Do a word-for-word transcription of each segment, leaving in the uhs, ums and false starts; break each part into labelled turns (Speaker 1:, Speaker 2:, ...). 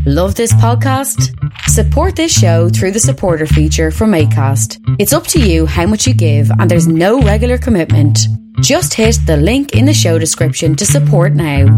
Speaker 1: Love this podcast? Support this show through the supporter feature from Acast. It's up to you how much you give, and there's no regular commitment. Just hit the link in the show description to support now.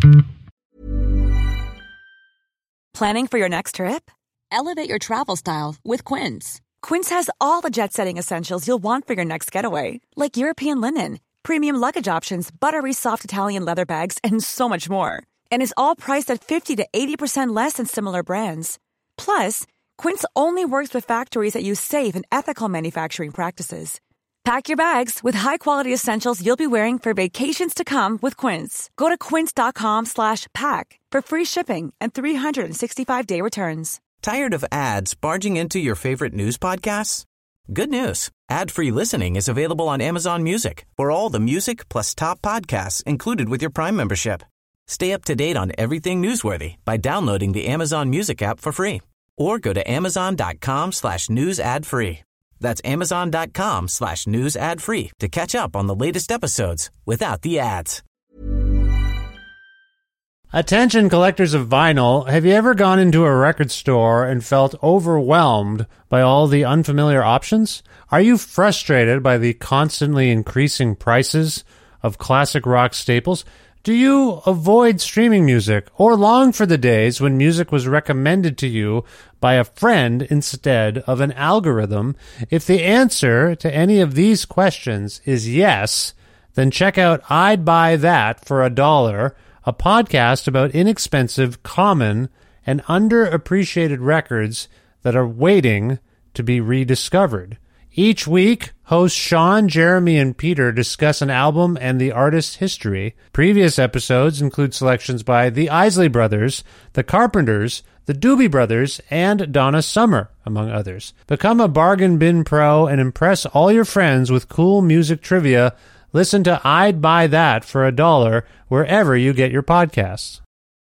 Speaker 2: Planning for your next trip? Elevate your travel style with Quince. Quince has all the jet-setting essentials you'll want for your next getaway, like European linen, premium luggage options, buttery soft Italian leather bags, and so much more. And is all priced at fifty to eighty percent less than similar brands. Plus, Quince only works with factories that use safe and ethical manufacturing practices. Pack your bags with high-quality essentials you'll be wearing for vacations to come with Quince. Go to quince.com slash pack for free shipping and three sixty-five day returns.
Speaker 3: Tired of ads barging into your favorite news podcasts? Good news. Ad-free listening is available on Amazon Music for all the music plus top podcasts included with your Prime membership. Stay up to date on everything newsworthy by downloading the Amazon Music app for free or go to amazon.com slash news ad free. That's amazon.com slash news ad free to catch up on the latest episodes without the ads.
Speaker 4: Attention collectors of vinyl, have you ever gone into a record store and felt overwhelmed by all the unfamiliar options? Are you frustrated by the constantly increasing prices of classic rock staples? Do you avoid streaming music or long for the days when music was recommended to you by a friend instead of an algorithm? If the answer to any of these questions is yes, then check out I'd Buy That for a Dollar, a podcast about inexpensive, common, and underappreciated records that are waiting to be rediscovered. Each week, hosts Sean, Jeremy, and Peter discuss an album and the artist's history. Previous episodes include selections by the Isley Brothers, the Carpenters, the Doobie Brothers, and Donna Summer, among others. Become a bargain bin pro and impress all your friends with cool music trivia. Listen to I'd Buy That for a Dollar wherever you get your podcasts.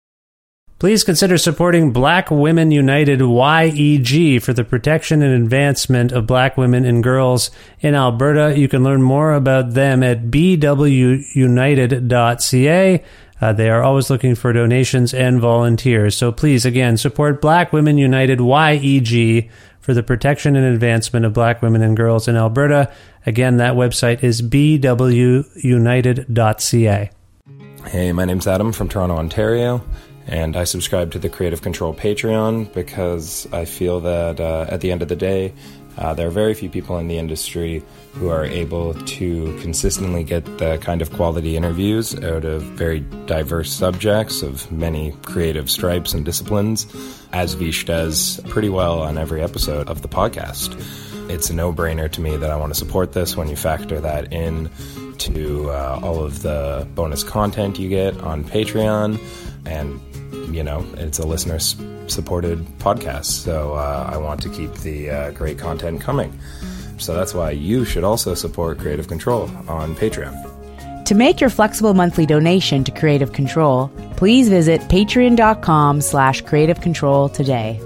Speaker 4: Please consider supporting Black Women United Y E G for the protection and advancement of black women and girls in Alberta. You can learn more about them at b w united dot c a. Uh, they are always looking for donations and volunteers. So please, again, support Black Women United Y E G for the protection and advancement of black women and girls in Alberta. Again, that website is b w united dot c a.
Speaker 5: Hey, my name's Adam from Toronto, Ontario. And I subscribe to the Creative Control Patreon because I feel that uh, at the end of the day, uh, there are very few people in the industry who are able to consistently get the kind of quality interviews out of very diverse subjects of many creative stripes and disciplines, as Vish does pretty well on every episode of the podcast. It's a no-brainer to me that I want to support this when you factor that in to uh, all of the bonus content you get on Patreon. And you know, it's a listener-supported podcast, so uh, I want to keep the uh, great content coming. So that's why you should also support Creative Control on Patreon.
Speaker 6: To make your flexible monthly donation to Creative Control, please visit patreon.com slash creative control today.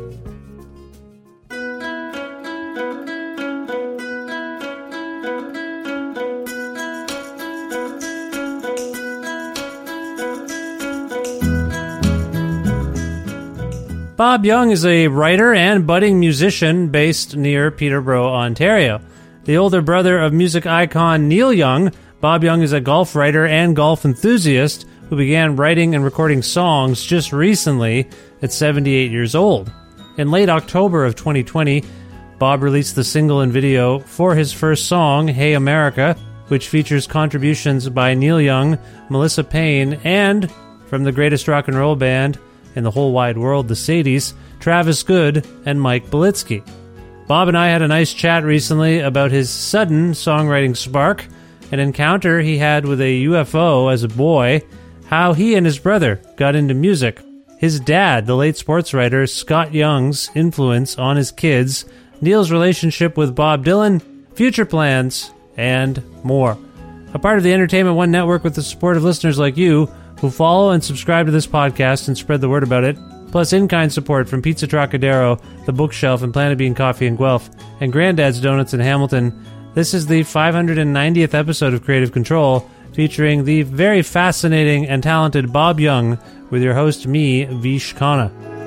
Speaker 4: Bob Young is a writer and budding musician based near Peterborough, Ontario. The older brother of music icon Neil Young, Bob Young is a golf writer and golf enthusiast who began writing and recording songs just recently at seventy-eight years old. In late October of twenty twenty, Bob released the single and video for his first song, Hey America, which features contributions by Neil Young, Melissa Payne, and, from the greatest rock and roll band in the whole wide world, the Sadies, Travis Good, and Mike Belitsky. Bob and I had a nice chat recently about his sudden songwriting spark, an encounter he had with a U F O as a boy, how he and his brother got into music, his dad, the late sports writer Scott Young's influence on his kids, Neil's relationship with Bob Dylan, future plans, and more. A part of the Entertainment One Network with the support of listeners like you, who follow and subscribe to this podcast and spread the word about it, plus in-kind support from Pizza Trocadero, The Bookshelf, and Planet Bean Coffee in Guelph, and Granddad's Donuts in Hamilton. This is the five hundred ninetieth episode of Creative Control, featuring the very fascinating and talented Bob Young, with your host, me, Vish Khanna.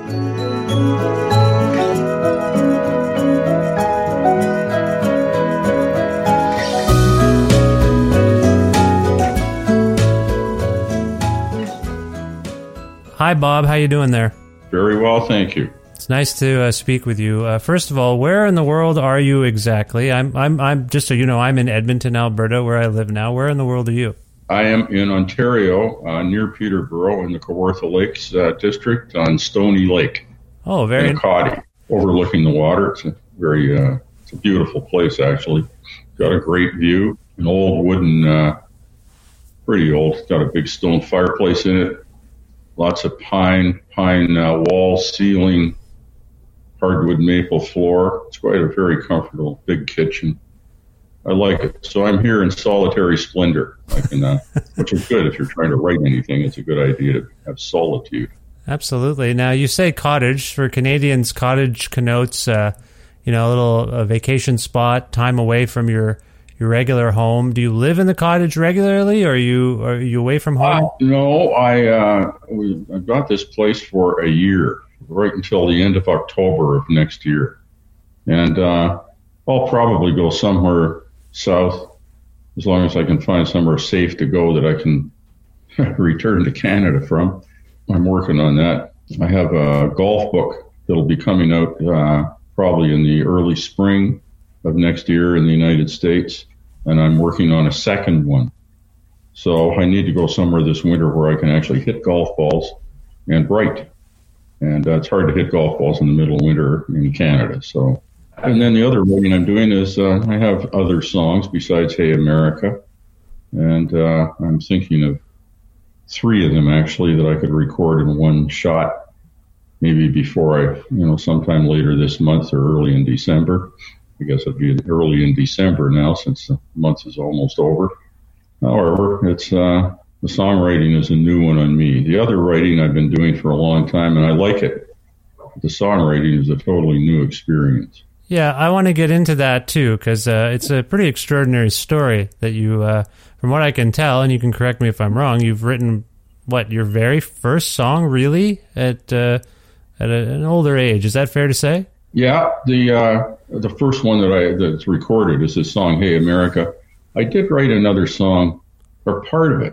Speaker 4: Hi, Bob. How you doing there?
Speaker 7: Very well, thank you.
Speaker 4: It's nice to uh, speak with you. Uh, first of all, where in the world are you exactly? I'm, I'm, I'm just so you know, I'm in Edmonton, Alberta, where I live now. Where in the world are you?
Speaker 7: I am in Ontario, uh, near Peterborough, in the Kawartha Lakes uh, district on Stony Lake.
Speaker 4: Oh, very.
Speaker 7: In Akati, overlooking the water. It's a very, uh, it's a beautiful place actually. Got a great view. An old wooden, uh, pretty old. It's got a big stone fireplace in it. Lots of pine, pine uh, wall, ceiling, hardwood maple floor. It's quite a very comfortable, big kitchen. I like it. So I'm here in solitary splendor, I can, uh, which is good if you're trying to write anything. It's a good idea to have solitude.
Speaker 4: Absolutely. Now, you say cottage. For Canadians, cottage connotes, uh, you know, a little a vacation spot, time away from your your regular home. Do you live in the cottage regularly, or are you are you away from home?
Speaker 7: Uh, no, I uh, we, I got this place for a year, right until the end of October of next year, and uh, I'll probably go somewhere south as long as I can find somewhere safe to go that I can return to Canada from. I'm working on that. I have a golf book that'll be coming out uh, probably in the early spring of next year in the United States, and I'm working on a second one. So I need to go somewhere this winter where I can actually hit golf balls and write. And uh, it's hard to hit golf balls in the middle of winter in Canada. So, and then the other writing I'm doing is uh, I have other songs besides Hey America, and uh, I'm thinking of three of them actually that I could record in one shot, maybe before I, you know, sometime later this month or early in December. I guess it'd be early in December now since the month is almost over. However, it's uh, the songwriting is a new one on me. The other writing I've been doing for a long time, and I like it. The songwriting is a totally new experience.
Speaker 4: Yeah, I want to get into that too, because uh, it's a pretty extraordinary story that you, uh, from what I can tell, and you can correct me if I'm wrong, you've written, what, your very first song, really, at uh, at a, an older age. Is that fair to say?
Speaker 7: Yeah, the uh, the first one that I that's recorded is this song, Hey America. I did write another song, or part of it.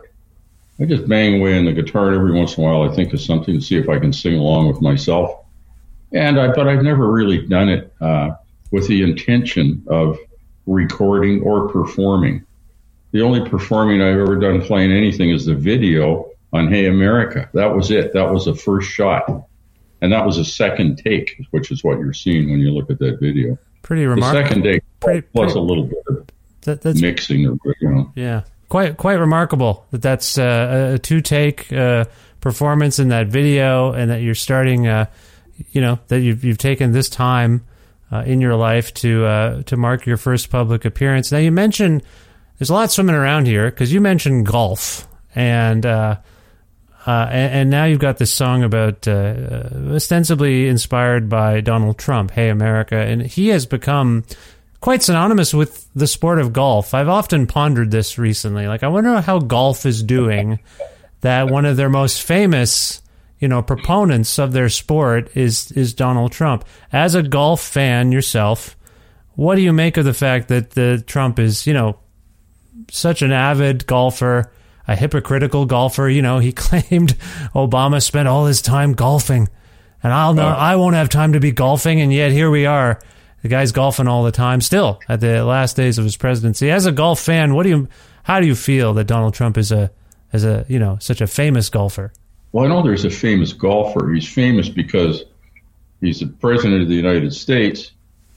Speaker 7: I just bang away on the guitar every once in a while. I think of something to see if I can sing along with myself. And I, but I've never really done it uh, with the intention of recording or performing. The only performing I've ever done playing anything is the video on Hey America. That was it. That was the first shot. And that was a second take, which is what you're seeing when you look at that video.
Speaker 4: Pretty remarkable.
Speaker 7: The second take,
Speaker 4: pretty,
Speaker 7: plus
Speaker 4: pretty,
Speaker 7: a little bit of
Speaker 4: that, that's,
Speaker 7: mixing, or you know.
Speaker 4: Yeah, quite quite remarkable that that's uh, a two-take uh, performance in that video, and that you're starting, uh, you know, that you've you've taken this time uh, in your life to uh, to mark your first public appearance. Now, you mentioned there's a lot swimming around here because you mentioned golf, and. Uh, Uh, and, and now you've got this song about, uh, ostensibly inspired by Donald Trump, Hey America, and he has become quite synonymous with the sport of golf. I've often pondered this recently. Like, I wonder how golf is doing that one of their most famous, you know, proponents of their sport is, is Donald Trump. As a golf fan yourself, what do you make of the fact that the Trump is, you know, such an avid golfer, a hypocritical golfer? You know, he claimed Obama spent all his time golfing, and I'll know I won't have time to be golfing, and yet here we are. The guy's golfing all the time, still at the last days of his presidency. As a golf fan, what do you, how do you feel that Donald Trump is a, as a, you know, such a famous golfer?
Speaker 7: Well, I know there's a famous golfer. He's famous because he's the president of the United States,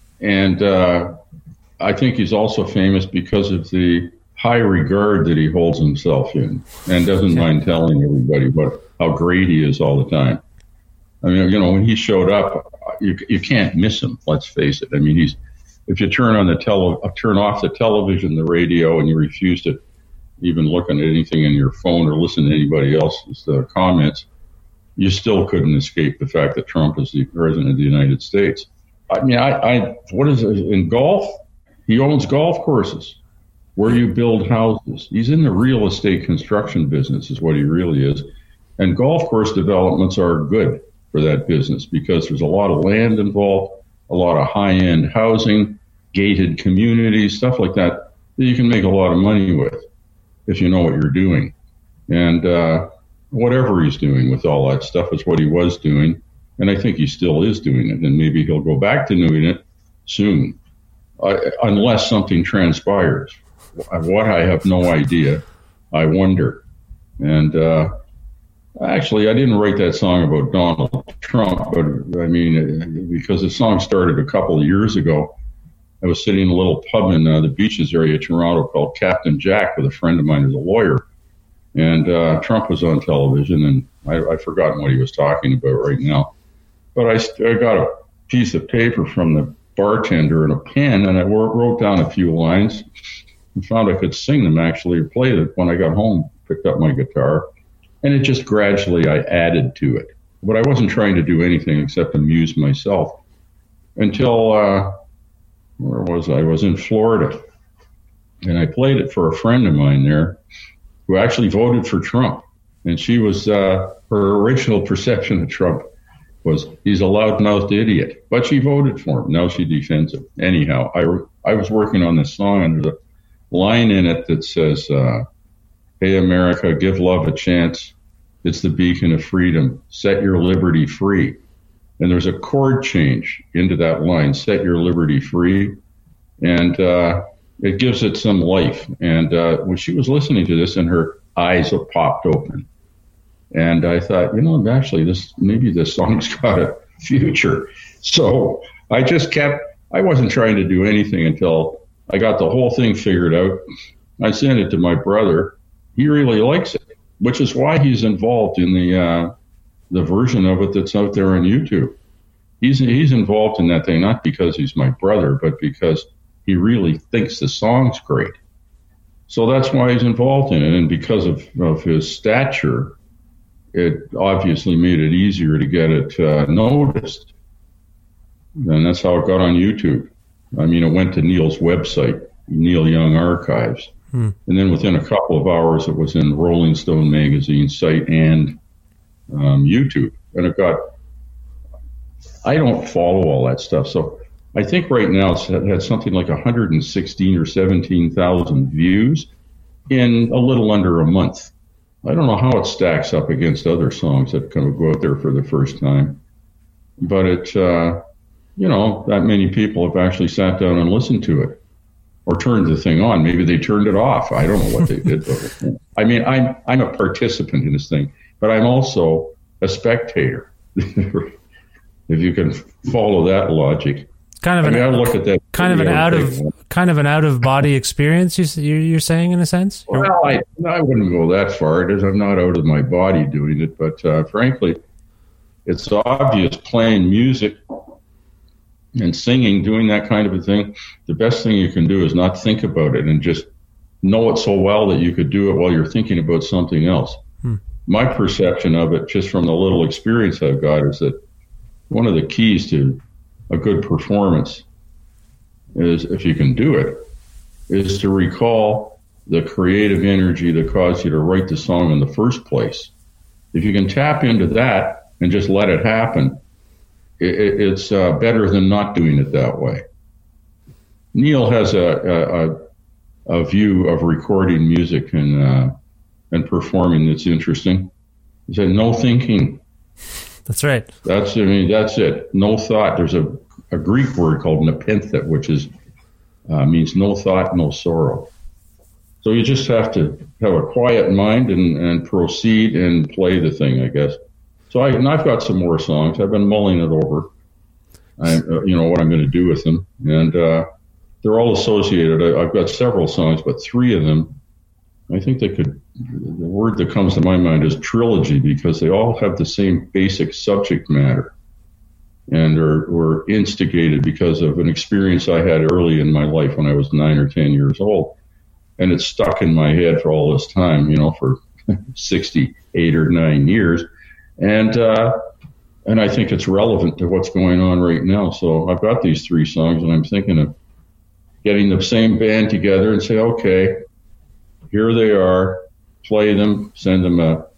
Speaker 7: and uh, I think he's also famous because of the high regard that he holds himself in, and doesn't mind telling everybody what how great he is all the time. I mean, you know, when he showed up, you you can't miss him. Let's face it. I mean, he's if you turn on the tele, turn off the television, the radio, and you refuse to even look at anything in your phone or listen to anybody else's uh, comments, you still couldn't escape the fact that Trump is the president of the United States. I mean, I, I what is it in golf? He owns golf courses where you build houses. He's in the real estate construction business is what he really is. And golf course developments are good. for that business because there's a lot of land involved, a lot of high-end housing, gated communities, stuff like that, that you can make a lot of money with if you know what you're doing. And uh, whatever he's doing with all that stuff is what he was doing, and I think he still is doing it, and maybe he'll go back to doing it soon, uh, unless something transpires. What, I have no idea. I wonder. And uh, actually, I didn't write that song about Donald Trump, but I mean, because the song started a couple of years ago. I was sitting in a little pub in uh, the Beaches area of Toronto called Captain Jack with a friend of mine who's a lawyer. And uh, Trump was on television, and I, I've forgotten what he was talking about right now. But I, I got a piece of paper from the bartender and a pen, and I wrote down a few lines and found I could sing them, actually, or play it when I got home, picked up my guitar. And it just gradually, I added to it. But I wasn't trying to do anything except amuse myself until... Uh, Where was I? I was in Florida, and I played it for a friend of mine there who actually voted for Trump. And she was, uh, her original perception of Trump was he's a loud-mouthed idiot. But she voted for him. Now she defends him. Anyhow, I, I was working on this song, and there's a line in it that says, uh, hey, America, give love a chance. It's the beacon of freedom. Set your liberty free. And there's a chord change into that line, set your liberty free. And uh, it gives it some life. And uh, when she was listening to this, and her eyes popped open. And I thought, you know, actually, this maybe this song's got a future. So I just kept, I wasn't trying to do anything until I got the whole thing figured out. I sent it to my brother. He really likes it, which is why he's involved in the... Uh, the version of it that's out there on YouTube. He's he's involved in that thing, not because he's my brother, but because he really thinks the song's great. So that's why he's involved in it. And because of, of his stature, it obviously made it easier to get it uh, noticed. And that's how it got on YouTube. I mean, it went to Neil's website, Neil Young Archives. Hmm. And then within a couple of hours, it was in Rolling Stone magazine site and Um, YouTube, and it got, I don't follow all that stuff, so I think right now it's had something like one hundred sixteen or seventeen thousand views in a little under a month. I don't know how it stacks up against other songs that kind of go out there for the first time, but it, uh, you know, that many people have actually sat down and listened to it or turned the thing on. Maybe they turned it off. I don't know what they did. I mean, I'm I'm a participant in this thing. But I'm also a spectator, if you can follow that logic.
Speaker 4: Kind of
Speaker 7: I
Speaker 4: an
Speaker 7: mean, I look at that
Speaker 4: kind of an out of kind of an out of body experience. You you're saying in a sense.
Speaker 7: Well, I I wouldn't go that far. It is, I'm not out of my body doing it, but uh, frankly, it's obvious playing music and singing, doing that kind of a thing. The best thing you can do is not think about it and just know it so well that you could do it while you're thinking about something else. Hmm. My perception of it, just from the little experience I've got, is that one of the keys to a good performance is, if you can do it, is to recall the creative energy that caused you to write the song in the first place. If you can tap into that and just let it happen, it, it's uh, better than not doing it that way. Neil has a, a, a view of recording music and uh, and performing that's interesting. He said, no thinking.
Speaker 4: That's right.
Speaker 7: That's, I mean, that's it. No thought. There's a, a Greek word called nepenthe, which is, uh, means no thought, no sorrow. So you just have to have a quiet mind and, and proceed and play the thing, I guess. So I, and I've got some more songs. I've been mulling it over, I, uh, you know, what I'm going to do with them. And uh, they're all associated. I, I've got several songs, but three of them, I think they could, the word that comes to my mind is trilogy, because they all have the same basic subject matter and are, were instigated because of an experience I had early in my life when I was nine or ten years old. And it's stuck in my head for all this time, you know, for sixty-eight or nine years. And, uh, and I think it's relevant to what's going on right now. So I've got these three songs, and I'm thinking of getting the same band together and say, okay, here they are, play them, send them a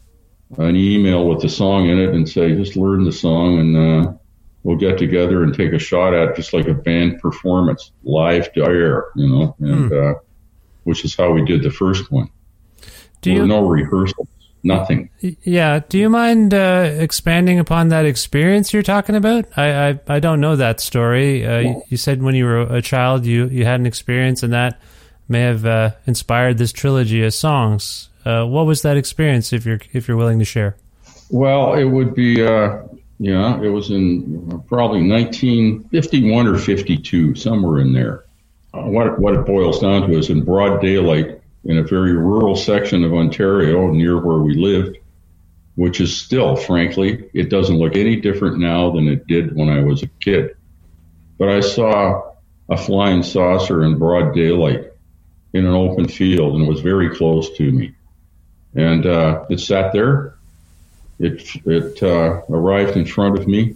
Speaker 7: an email with the song in it and say, just learn the song and uh, we'll get together and take a shot at it, just like a band performance, live to air, you know, and hmm. uh, which is how we did the first one. Do there you, were no rehearsals, nothing.
Speaker 4: Yeah. Do you mind uh, expanding upon that experience you're talking about? I I, I don't know that story. Uh, you, you said when you were a child you, you had an experience and that may have uh, inspired this trilogy of songs. Uh, what was that experience, if you're if you're willing to share?
Speaker 7: Well, it would be, uh, yeah, it was in probably nineteen fifty-one or fifty-two, somewhere in there. Uh, what what it boils down to is in broad daylight in a very rural section of Ontario near where we lived, which is still, frankly, it doesn't look any different now than it did when I was a kid. But I saw a flying saucer in broad daylight in an open field, and it was very close to me. And uh, it sat there. It it uh, arrived in front of me,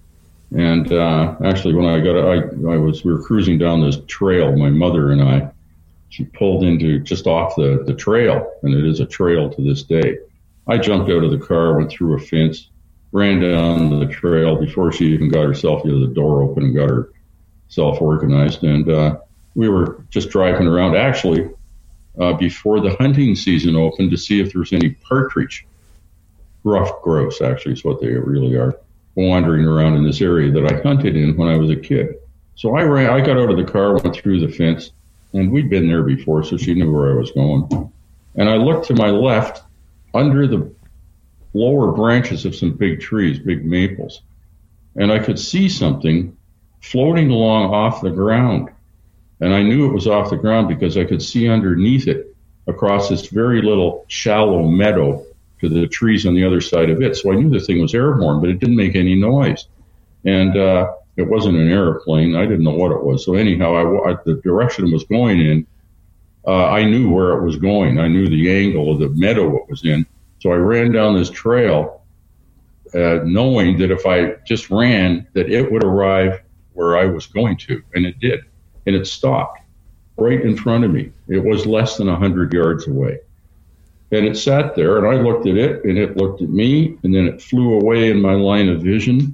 Speaker 7: and uh, actually, when I got I I was we were cruising down this trail, my mother and I. She pulled into just off the the trail, and it is a trail to this day. I jumped out of the car, went through a fence, ran down the trail before she even got herself, you know, the door open and got herself organized, and uh, we were just driving around. Actually. Uh, before the hunting season opened to see if there's any partridge, rough grouse actually is what they really are, wandering around in this area that I hunted in when I was a kid. So I ran, I got out of the car, went through the fence, and we'd been there before, so she knew where I was going. And I looked to my left under the lower branches of some big trees, big maples, and I could see something floating along off the ground. And I knew it was off the ground because I could see underneath it across this very little shallow meadow to the trees on the other side of it. So I knew the thing was airborne, but it didn't make any noise. And uh, it wasn't an airplane. I didn't know what it was. So anyhow, I, I, the direction it was going in, uh, I knew where it was going. I knew the angle of the meadow it was in. So I ran down this trail uh, knowing that if I just ran, that it would arrive where I was going to. And it did. And it stopped right in front of me. It was less than one hundred yards away. And it sat there, and I looked at it, and it looked at me, and then it flew away in my line of vision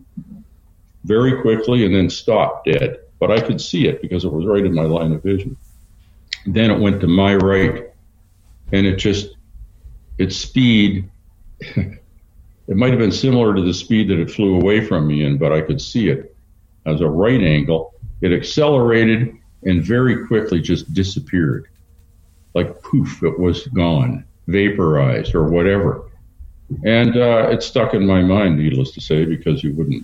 Speaker 7: very quickly and then stopped dead. But I could see it because it was right in my line of vision. Then it went to my right, and it just, its speed, it might have been similar to the speed that it flew away from me in, but I could see it as a right angle. It accelerated and very quickly just disappeared. Like poof, it was gone, vaporized or whatever. And uh, it stuck in my mind, needless to say, because you wouldn't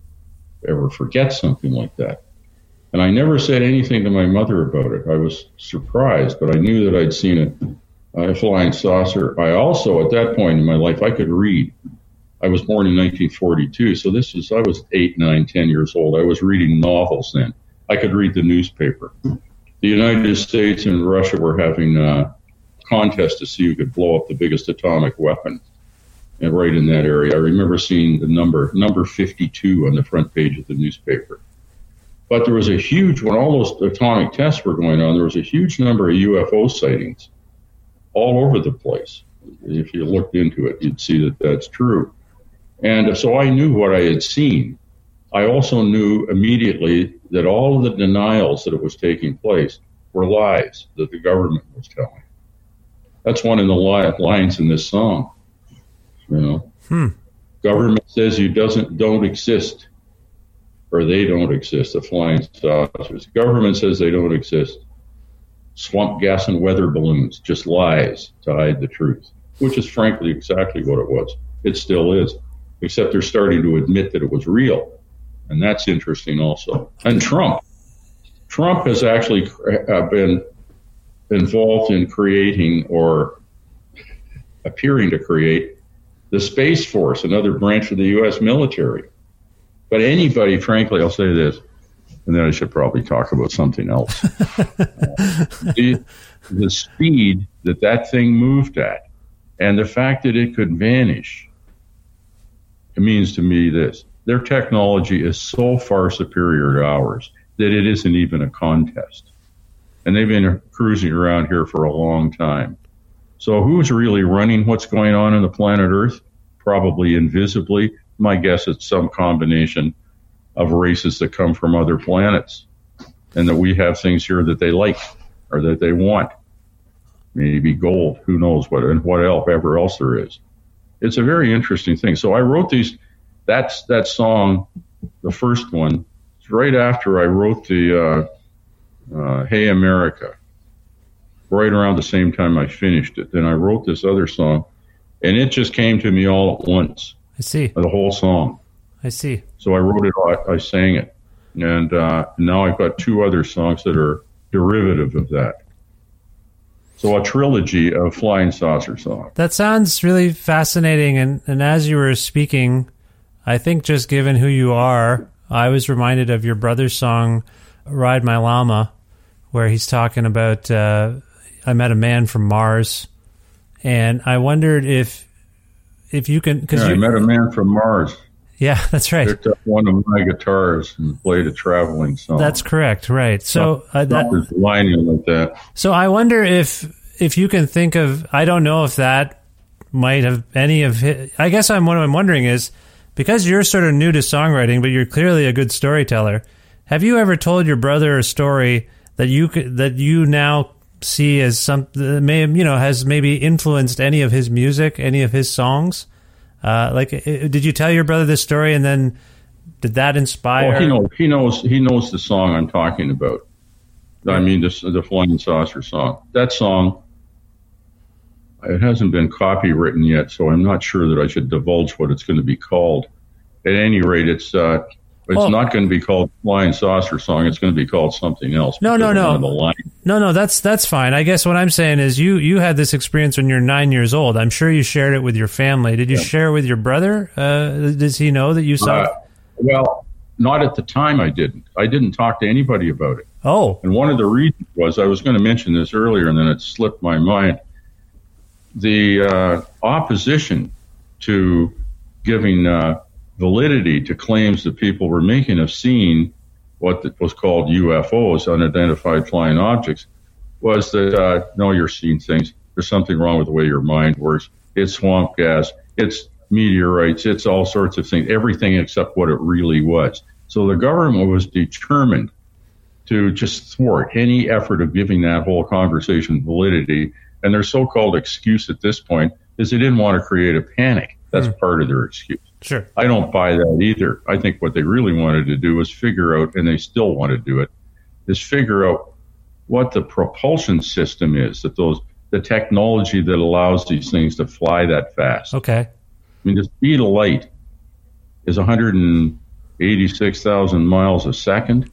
Speaker 7: ever forget something like that. And I never said anything to my mother about it. I was surprised, but I knew that I'd seen a, a flying saucer. I also, at that point in my life, I could read. I was born in nineteen forty-two, so this was, I was eight, nine, ten years old. I was reading novels then. I could read the newspaper. The United States and Russia were having a contest to see who could blow up the biggest atomic weapon, and right in that area. I remember seeing the number, number fifty-two on the front page of the newspaper. But there was a huge, when all those atomic tests were going on, there was a huge number of U F O sightings all over the place. If you looked into it, you'd see that that's true. And so I knew what I had seen. I also knew immediately that all of the denials that it was taking place were lies that the government was telling. That's one of the li- lines in this song. You know, hmm. Government says you doesn't don't exist, or they don't exist. The flying saucers. Government says they don't exist. Swamp gas and weather balloons, just lies to hide the truth, which is frankly exactly what it was. It still is, except they're starting to admit that it was real. And that's interesting also. And Trump. Trump has actually uh, been involved in creating or appearing to create the Space Force, another branch of the U S military. But anybody, frankly, I'll say this, and then I should probably talk about something else. uh, the, the speed that that thing moved at and the fact that it could vanish, it means to me this. Their technology is so far superior to ours that it isn't even a contest. And they've been cruising around here for a long time. So who's really running what's going on on the planet Earth? probably invisibly. My guess it's some combination of races that come from other planets, and that we have things here that they like or that they want. Maybe gold, who knows what, and what else, ever else there is. It's a very interesting thing. So I wrote these, that's that song, the first one, it's right after I wrote the uh, uh, Hey America, right around the same time I finished it. Then I wrote this other song, and it just came to me all at once.
Speaker 4: I see.
Speaker 7: The whole song.
Speaker 4: I see.
Speaker 7: So I wrote it, I, I sang it. And uh, now I've got two other songs that are derivative of that. So a trilogy of flying saucer songs.
Speaker 4: That sounds really fascinating. And, and as you were speaking, I think just given who you are, I was reminded of your brother's song, Ride My Llama, where he's talking about, uh, I met a man from Mars. And I wondered if if you can... Cause
Speaker 7: yeah,
Speaker 4: you,
Speaker 7: I met a man from Mars.
Speaker 4: Yeah, that's right.
Speaker 7: Picked up one of my guitars and played a traveling song.
Speaker 4: That's correct, right. So uh, that,
Speaker 7: lining like that.
Speaker 4: So I wonder if if you can think of, I don't know if that might have any of his, I guess I'm what I'm wondering is, because you're sort of new to songwriting, but you're clearly a good storyteller, have you ever told your brother a story that you could, that you now see as something that may, you know, has maybe influenced any of his music, any of his songs? Uh, like, did you tell your brother this story, and then did that inspire?
Speaker 7: Well, he knows. He knows. He knows the song I'm talking about. I mean, this, the Flying Saucer song. That song, it hasn't been copywritten yet, so I'm not sure that I should divulge what it's going to be called. At any rate, it's uh, it's oh. not going to be called Flying Saucer song. It's going to be called something else.
Speaker 4: No, no, no.
Speaker 7: The line.
Speaker 4: No, no, that's that's fine. I guess what I'm saying is you, you had this experience when you're nine years old. I'm sure you shared it with your family. Did you yeah. share it with your brother? Uh, does he know that you saw
Speaker 7: uh,
Speaker 4: it?
Speaker 7: Well, not at the time I didn't. I didn't talk to anybody about it.
Speaker 4: Oh.
Speaker 7: And one of the reasons was, I was going to mention this earlier and then it slipped my mind, the uh, opposition to giving uh, validity to claims that people were making of seeing what was called U F Os, unidentified flying objects, was that, uh, no, you're seeing things. There's something wrong with the way your mind works. It's swamp gas. It's meteorites. It's all sorts of things, everything except what it really was. So the government was determined to just thwart any effort of giving that whole conversation validity. And their so-called excuse at this point is they didn't want to create a panic. That's mm. part of their excuse.
Speaker 4: Sure.
Speaker 7: I don't buy that either. I think what they really wanted to do was figure out, and they still want to do it, is figure out what the propulsion system is, that those the technology that allows these things to fly that fast.
Speaker 4: Okay.
Speaker 7: I mean, the speed of light is one hundred eighty-six thousand miles a second.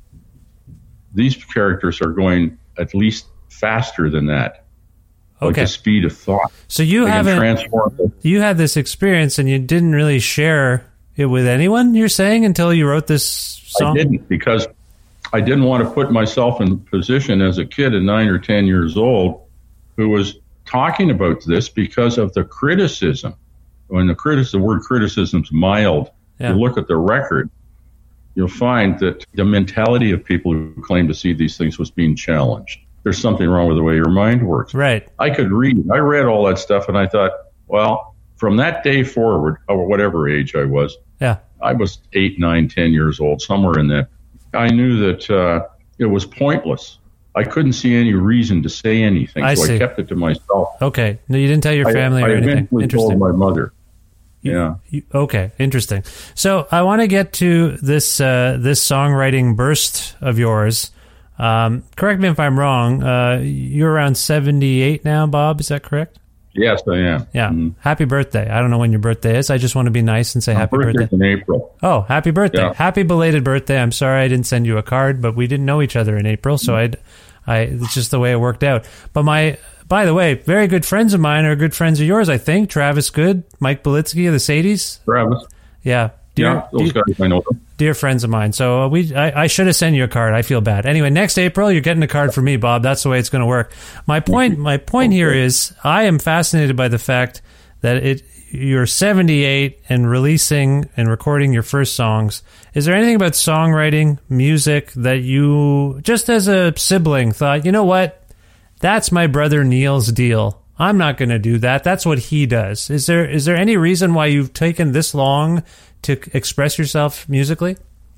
Speaker 7: These characters are going at least faster than that. Like
Speaker 4: okay.
Speaker 7: the speed of thought.
Speaker 4: So you
Speaker 7: they
Speaker 4: haven't, you had this experience and you didn't really share it with anyone, you're saying, until you wrote this song?
Speaker 7: I didn't, because I didn't want to put myself in position as a kid at nine or ten years old who was talking about this because of the criticism. When the, critic, the word criticism's mild,
Speaker 4: yeah.
Speaker 7: you look at the record, you'll find that the mentality of people who claim to see these things was being challenged. There's something wrong with the way your mind works.
Speaker 4: Right.
Speaker 7: I could read. I read all that stuff, and I thought, well, from that day forward, or whatever age I was,
Speaker 4: yeah,
Speaker 7: I was eight, nine, ten years old, somewhere in that. I knew that uh, it was pointless. I couldn't see any reason to say anything,
Speaker 4: I
Speaker 7: so
Speaker 4: see.
Speaker 7: I kept it to myself.
Speaker 4: Okay. No, you didn't tell your family
Speaker 7: I,
Speaker 4: or
Speaker 7: I
Speaker 4: anything.
Speaker 7: eventually
Speaker 4: Interesting.
Speaker 7: told my mother.
Speaker 4: You,
Speaker 7: yeah.
Speaker 4: You, okay. Interesting. So I want to get to this uh, this songwriting burst of yours. Um, correct me if I'm wrong. Uh, you're around seventy-eight now, Bob. Is that correct?
Speaker 7: Yes, I am.
Speaker 4: Yeah.
Speaker 7: Mm-hmm.
Speaker 4: Happy birthday. I don't know when your birthday is. I just want to be nice and say
Speaker 7: My
Speaker 4: happy
Speaker 7: birthday's
Speaker 4: birthday.
Speaker 7: in April.
Speaker 4: Oh, happy birthday.
Speaker 7: Yeah.
Speaker 4: Happy belated birthday. I'm sorry I didn't send you a card, but we didn't know each other in April, so I'd, I, it's just the way it worked out. But my, by the way, very good friends of mine are good friends of yours, I think. Travis Good, Mike Belitsky of the Sadies.
Speaker 7: Travis.
Speaker 4: Yeah. Dear,
Speaker 7: yeah, those
Speaker 4: dear,
Speaker 7: guys, I know them.
Speaker 4: Dear friends of mine. So uh, we, I, I should have sent you a card. I feel bad. Anyway, next April, you're getting a card from me, Bob. That's the way it's going to work. My point, my point okay. here is I am fascinated by the fact that it, you're seventy-eight and releasing and recording your first songs. Is there anything about songwriting, music that you, just as a sibling, thought, you know what? That's my brother Neil's deal. I'm not going to do that. That's what he does. Is there is there any reason why you've taken this long to express yourself musically?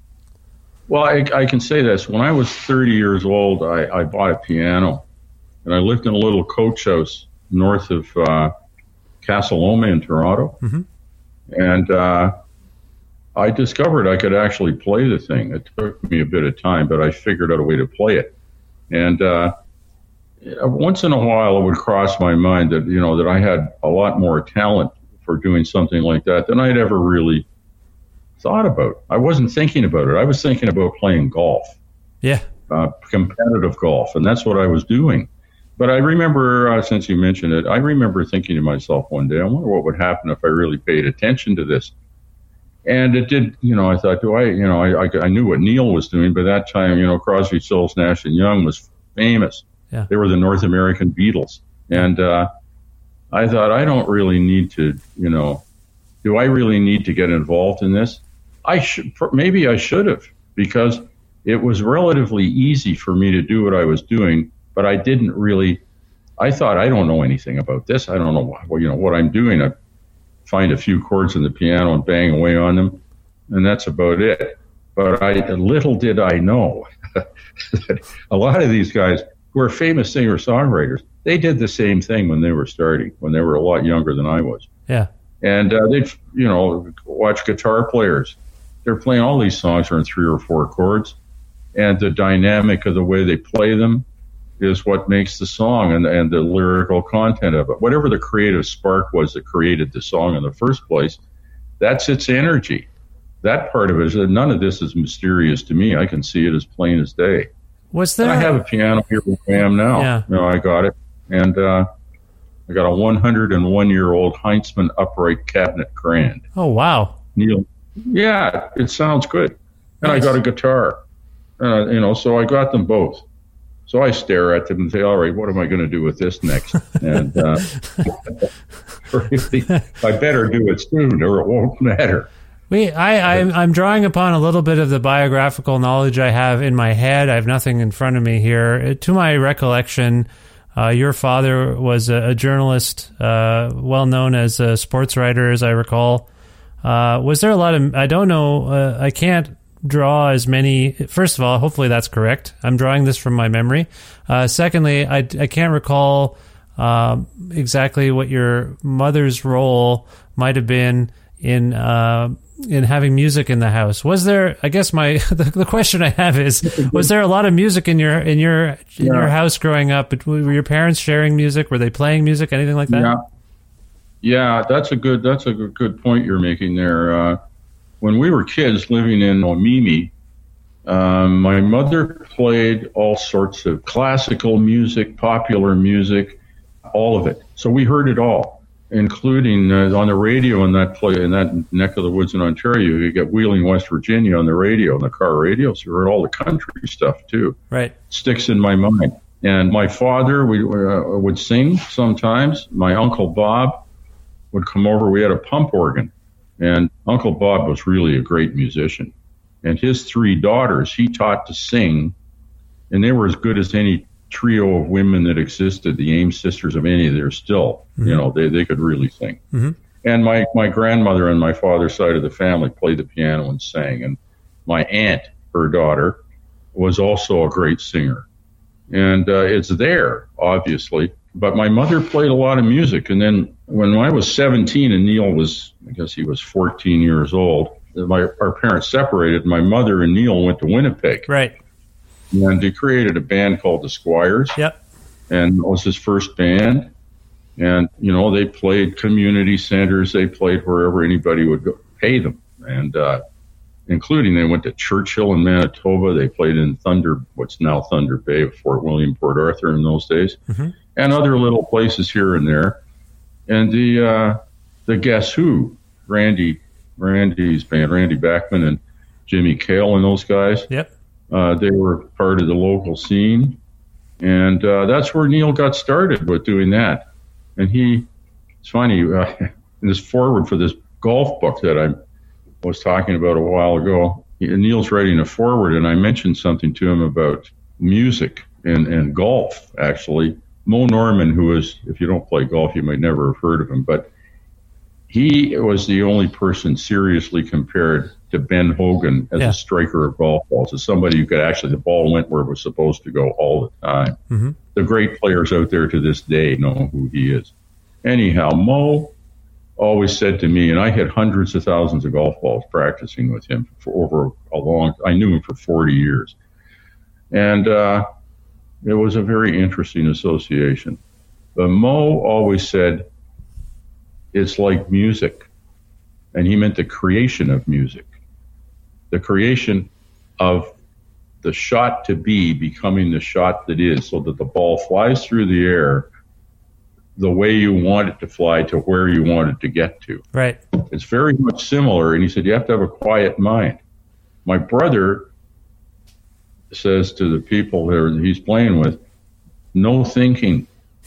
Speaker 7: Well, I, I can say this. When I was thirty years old, I, I bought a piano, and I lived in a little coach house north of uh, Casa Loma in Toronto. Mm-hmm. And uh, I discovered I could actually play the thing. It took me a bit of time, but I figured out a way to play it. And uh, once in a while, it would cross my mind that, you know, that I had a lot more talent for doing something like that than I'd ever really thought about. I wasn't thinking about it. I was thinking about playing golf.
Speaker 4: Yeah.
Speaker 7: Uh, competitive golf. And that's what I was doing. But I remember, uh, since you mentioned it, I remember thinking to myself one day, I wonder what would happen if I really paid attention to this. And it did, you know, I thought, do I, you know, I, I, I knew what Neil was doing. By that time, you know, Crosby, Stills, Nash and Young was famous.
Speaker 4: Yeah.
Speaker 7: They were the North American Beatles. And uh, I thought, I don't really need to, you know, do I really need to get involved in this? I should, maybe I should have, because it was relatively easy for me to do what I was doing, but I didn't really, I thought, I don't know anything about this. I don't know what, you know, what I'm doing. I find a few chords in the piano and bang away on them, and that's about it. But I, little did I know that a lot of these guys who are famous singer-songwriters, they did the same thing when they were starting, when they were a lot younger than I was.
Speaker 4: Yeah.
Speaker 7: And uh, they'd, you know, watch guitar players. They're playing all these songs are in three or four chords, and the dynamic of the way they play them is what makes the song and, and the lyrical content of it. Whatever the creative spark was that created the song in the first place, that's its energy. That part of it is, none of this is mysterious to me. I can see it as plain as day.
Speaker 4: Was there?
Speaker 7: And I have a piano here where I am now.
Speaker 4: Yeah.
Speaker 7: You know, I got it. And uh, I got a one hundred one year old Heinzmann upright cabinet grand.
Speaker 4: Oh, wow.
Speaker 7: Neil. Yeah, it sounds good. And
Speaker 4: Nice.
Speaker 7: I got a guitar. Uh, you know, so I got them both. So I stare at them and say, all right, what am I going to do with this next? And uh, really, I better do it soon or it won't matter.
Speaker 4: We, I, I'm, I'm drawing upon a little bit of the biographical knowledge I have in my head. I have nothing in front of me here. To my recollection, uh, your father was a, a journalist, uh, well known as a sports writer, as I recall. Uh, was there a lot of, I don't know, uh, I can't draw as many. First of all, hopefully that's correct. I'm drawing this from my memory. Uh, secondly, I, I can't recall um, exactly what your mother's role might have been in uh, in having music in the house. Was there? I guess my the, the question I have is: was there a lot of music in your in your in
Speaker 7: Yeah.
Speaker 4: your house growing up? Were your parents sharing music? Were they playing music? Anything like that?
Speaker 7: Yeah, yeah, that's a good that's a good, good point you're making there. Uh, when we were kids living in Omimi, um, my mother played all sorts of classical music, popular music, all of it. So we heard it all, including uh, on the radio in that play in that neck of the woods in Ontario. You get Wheeling, West Virginia on the radio, on the car radio. So you heard all the country stuff too.
Speaker 4: Right.
Speaker 7: Sticks in my mind. And my father we, uh, would sing sometimes. My Uncle Bob would come over. We had a pump organ. And Uncle Bob was really a great musician. And his three daughters, he taught to sing. And they were as good as any trio of women that existed, the Ames sisters of any. They're still, mm-hmm. you know, they, they could really sing. Mm-hmm. And my, my grandmother on my father's side of the family played the piano and sang. And my aunt, her daughter, was also a great singer. And uh, it's there, obviously. But my mother played a lot of music. And then when I was seventeen and Neil was, I guess he was fourteen years old, my, our parents separated. My mother and Neil went to Winnipeg.
Speaker 4: Right.
Speaker 7: And he created a band called the Squires.
Speaker 4: Yep.
Speaker 7: And it was his first band. And, you know, they played community centers. They played wherever anybody would go, pay them. And uh, including they went to Churchill in Manitoba. They played in Thunder, what's now Thunder Bay, Fort William, Port Arthur in those days. Mm-hmm. And other little places here and there. And the uh, the Guess Who, Randy, Randy's band, Randy Bachman and Jimmy Cale and those guys.
Speaker 4: Yep.
Speaker 7: Uh, they were part of the local scene. And uh, that's where Neil got started with doing that. And he, it's funny, uh, in this foreword for this golf book that I was talking about a while ago, he, Neil's writing a foreword, and I mentioned something to him about music and, and golf, actually. Mo Norman, who is, if you don't play golf, you might never have heard of him, but he was the only person seriously compared to Ben Hogan as
Speaker 4: yeah.
Speaker 7: a striker of golf balls, as somebody who could actually, the ball went where it was supposed to go all the time.
Speaker 4: Mm-hmm.
Speaker 7: The great players out there to this day know who he is. Anyhow, Mo always said to me, and I had hundreds of thousands of golf balls practicing with him for over a long, I knew him for forty years. And uh, it was a very interesting association. But Mo always said, it's like music. And he meant the creation of music. The creation of the shot to be becoming the shot that is, so that the ball flies through the air the way you want it to fly to where you want it to get to.
Speaker 4: Right.
Speaker 7: It's very much similar. And he said, you have to have a quiet mind. My brother says to the people that he's playing with, no thinking.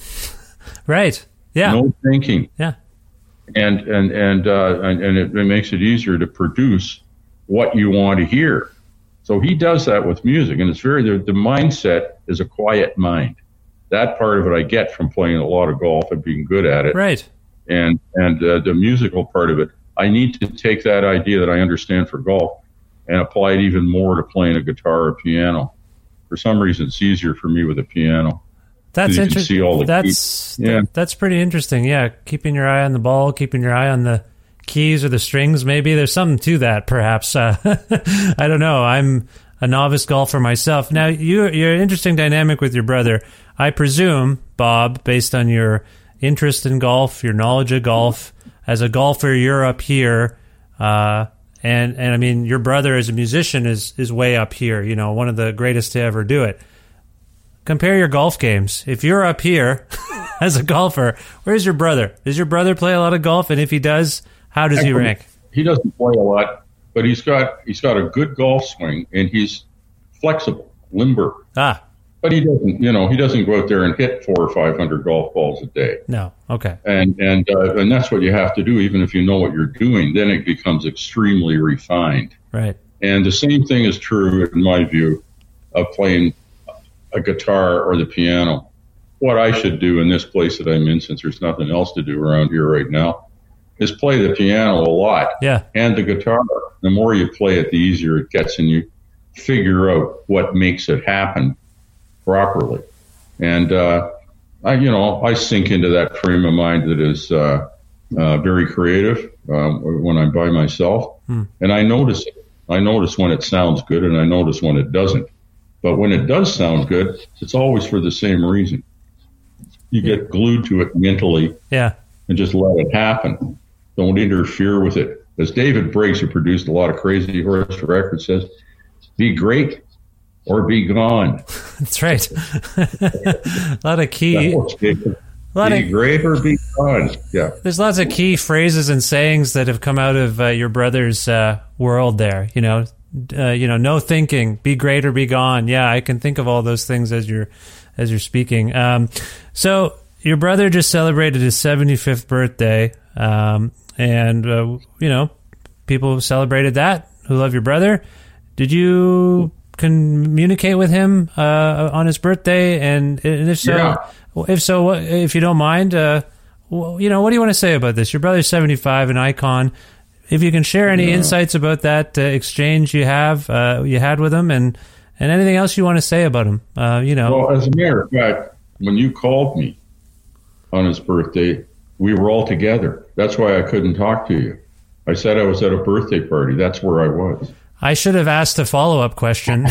Speaker 4: Right. Yeah.
Speaker 7: No thinking.
Speaker 4: Yeah.
Speaker 7: And and and uh, and, and it, it makes it easier to produce what you want to hear. So he does that with music, and it's very the, the mindset is a quiet mind. That part of it I get from playing a lot of golf and being good at it.
Speaker 4: Right.
Speaker 7: And and uh, the musical part of it, I need to take that idea that I understand for golf and apply it even more to playing a guitar or piano. For some reason, it's easier for me with a piano.
Speaker 4: That's interesting. That's
Speaker 7: yeah.
Speaker 4: Th- that's pretty interesting. Yeah, keeping your eye on the ball, keeping your eye on the keys or the strings. Maybe there's something to that. Perhaps uh, I don't know. I'm a novice golfer myself. Now, you you're an interesting dynamic with your brother. I presume, Bob, based on your interest in golf, your knowledge of golf, as a golfer, you're up here, uh, and and I mean, your brother as a musician is is way up here. You know, one of the greatest to ever do it. Compare your golf games. If you're up here as a golfer, where's your brother? Does your brother play a lot of golf? And if he does, how does he rank?
Speaker 7: He doesn't play a lot, but he's got he's got a good golf swing, and he's flexible, limber.
Speaker 4: Ah.
Speaker 7: But he doesn't, you know, he doesn't go out there and hit four or five hundred golf balls a day.
Speaker 4: No. Okay.
Speaker 7: And and uh, and that's what you have to do, even if you know what you're doing. Then it becomes extremely refined.
Speaker 4: Right.
Speaker 7: And the same thing is true, in my view, of playing a guitar or the piano. What I should do in this place that I'm in, since there's nothing else to do around here right now, is play the piano a lot.
Speaker 4: Yeah.
Speaker 7: And the guitar. The more you play it, the easier it gets, and you figure out what makes it happen properly. And, uh, I, you know, I sink into that frame of mind that is uh, uh, very creative um, when I'm by myself. Hmm. And I notice it. I notice when it sounds good, and I notice when it doesn't. But when it does sound good, it's always for the same reason. You get glued to it mentally,
Speaker 4: yeah,
Speaker 7: and just let it happen. Don't interfere with it. As David Briggs, who produced a lot of Crazy Horse records, says, be great or be gone.
Speaker 4: That's right. A lot of key... A lot
Speaker 7: be
Speaker 4: of,
Speaker 7: great or be gone. Yeah.
Speaker 4: There's lots of key phrases and sayings that have come out of uh, your brother's uh, world there, you know. Uh, you know, no thinking, be great or be gone. Yeah, I can think of all those things as you're as you're speaking. Um, so your brother just celebrated his seventy-fifth birthday, um, and uh, you know, people celebrated that who love your brother. Did you communicate with him uh, on his birthday? And, and if so,
Speaker 7: yeah.
Speaker 4: if so, if you don't mind, uh, you know, what do you want to say about this? Your brother's seventy-five, an icon. If you can share any yeah. insights about that uh, exchange you have, uh, you had with him, and, and anything else you want to say about him, uh, you know.
Speaker 7: Well, as a matter of fact, when you called me on his birthday, we were all together. That's why I couldn't talk to you. I said I was at a birthday party. That's where I was.
Speaker 4: I should have asked a follow-up question.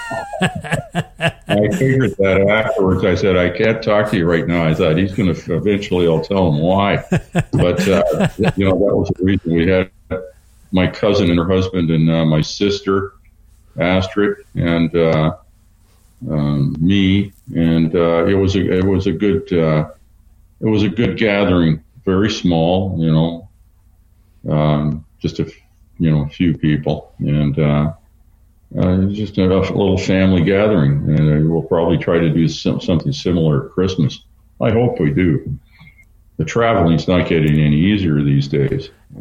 Speaker 7: I figured that afterwards. I said, I can't talk to you right now. I thought he's going to, eventually I'll tell him why. But, uh, you know, that was the reason. We had my cousin and her husband and uh, my sister, Astrid, and uh, um, me. And uh, it was a, it was a good, uh, it was a good gathering, very small, you know, um, just a, you know, a few people. And, uh, Uh, it's just a, a little family gathering, and uh, we'll probably try to do some, something similar at Christmas. I hope we do. The traveling's not getting any easier these days.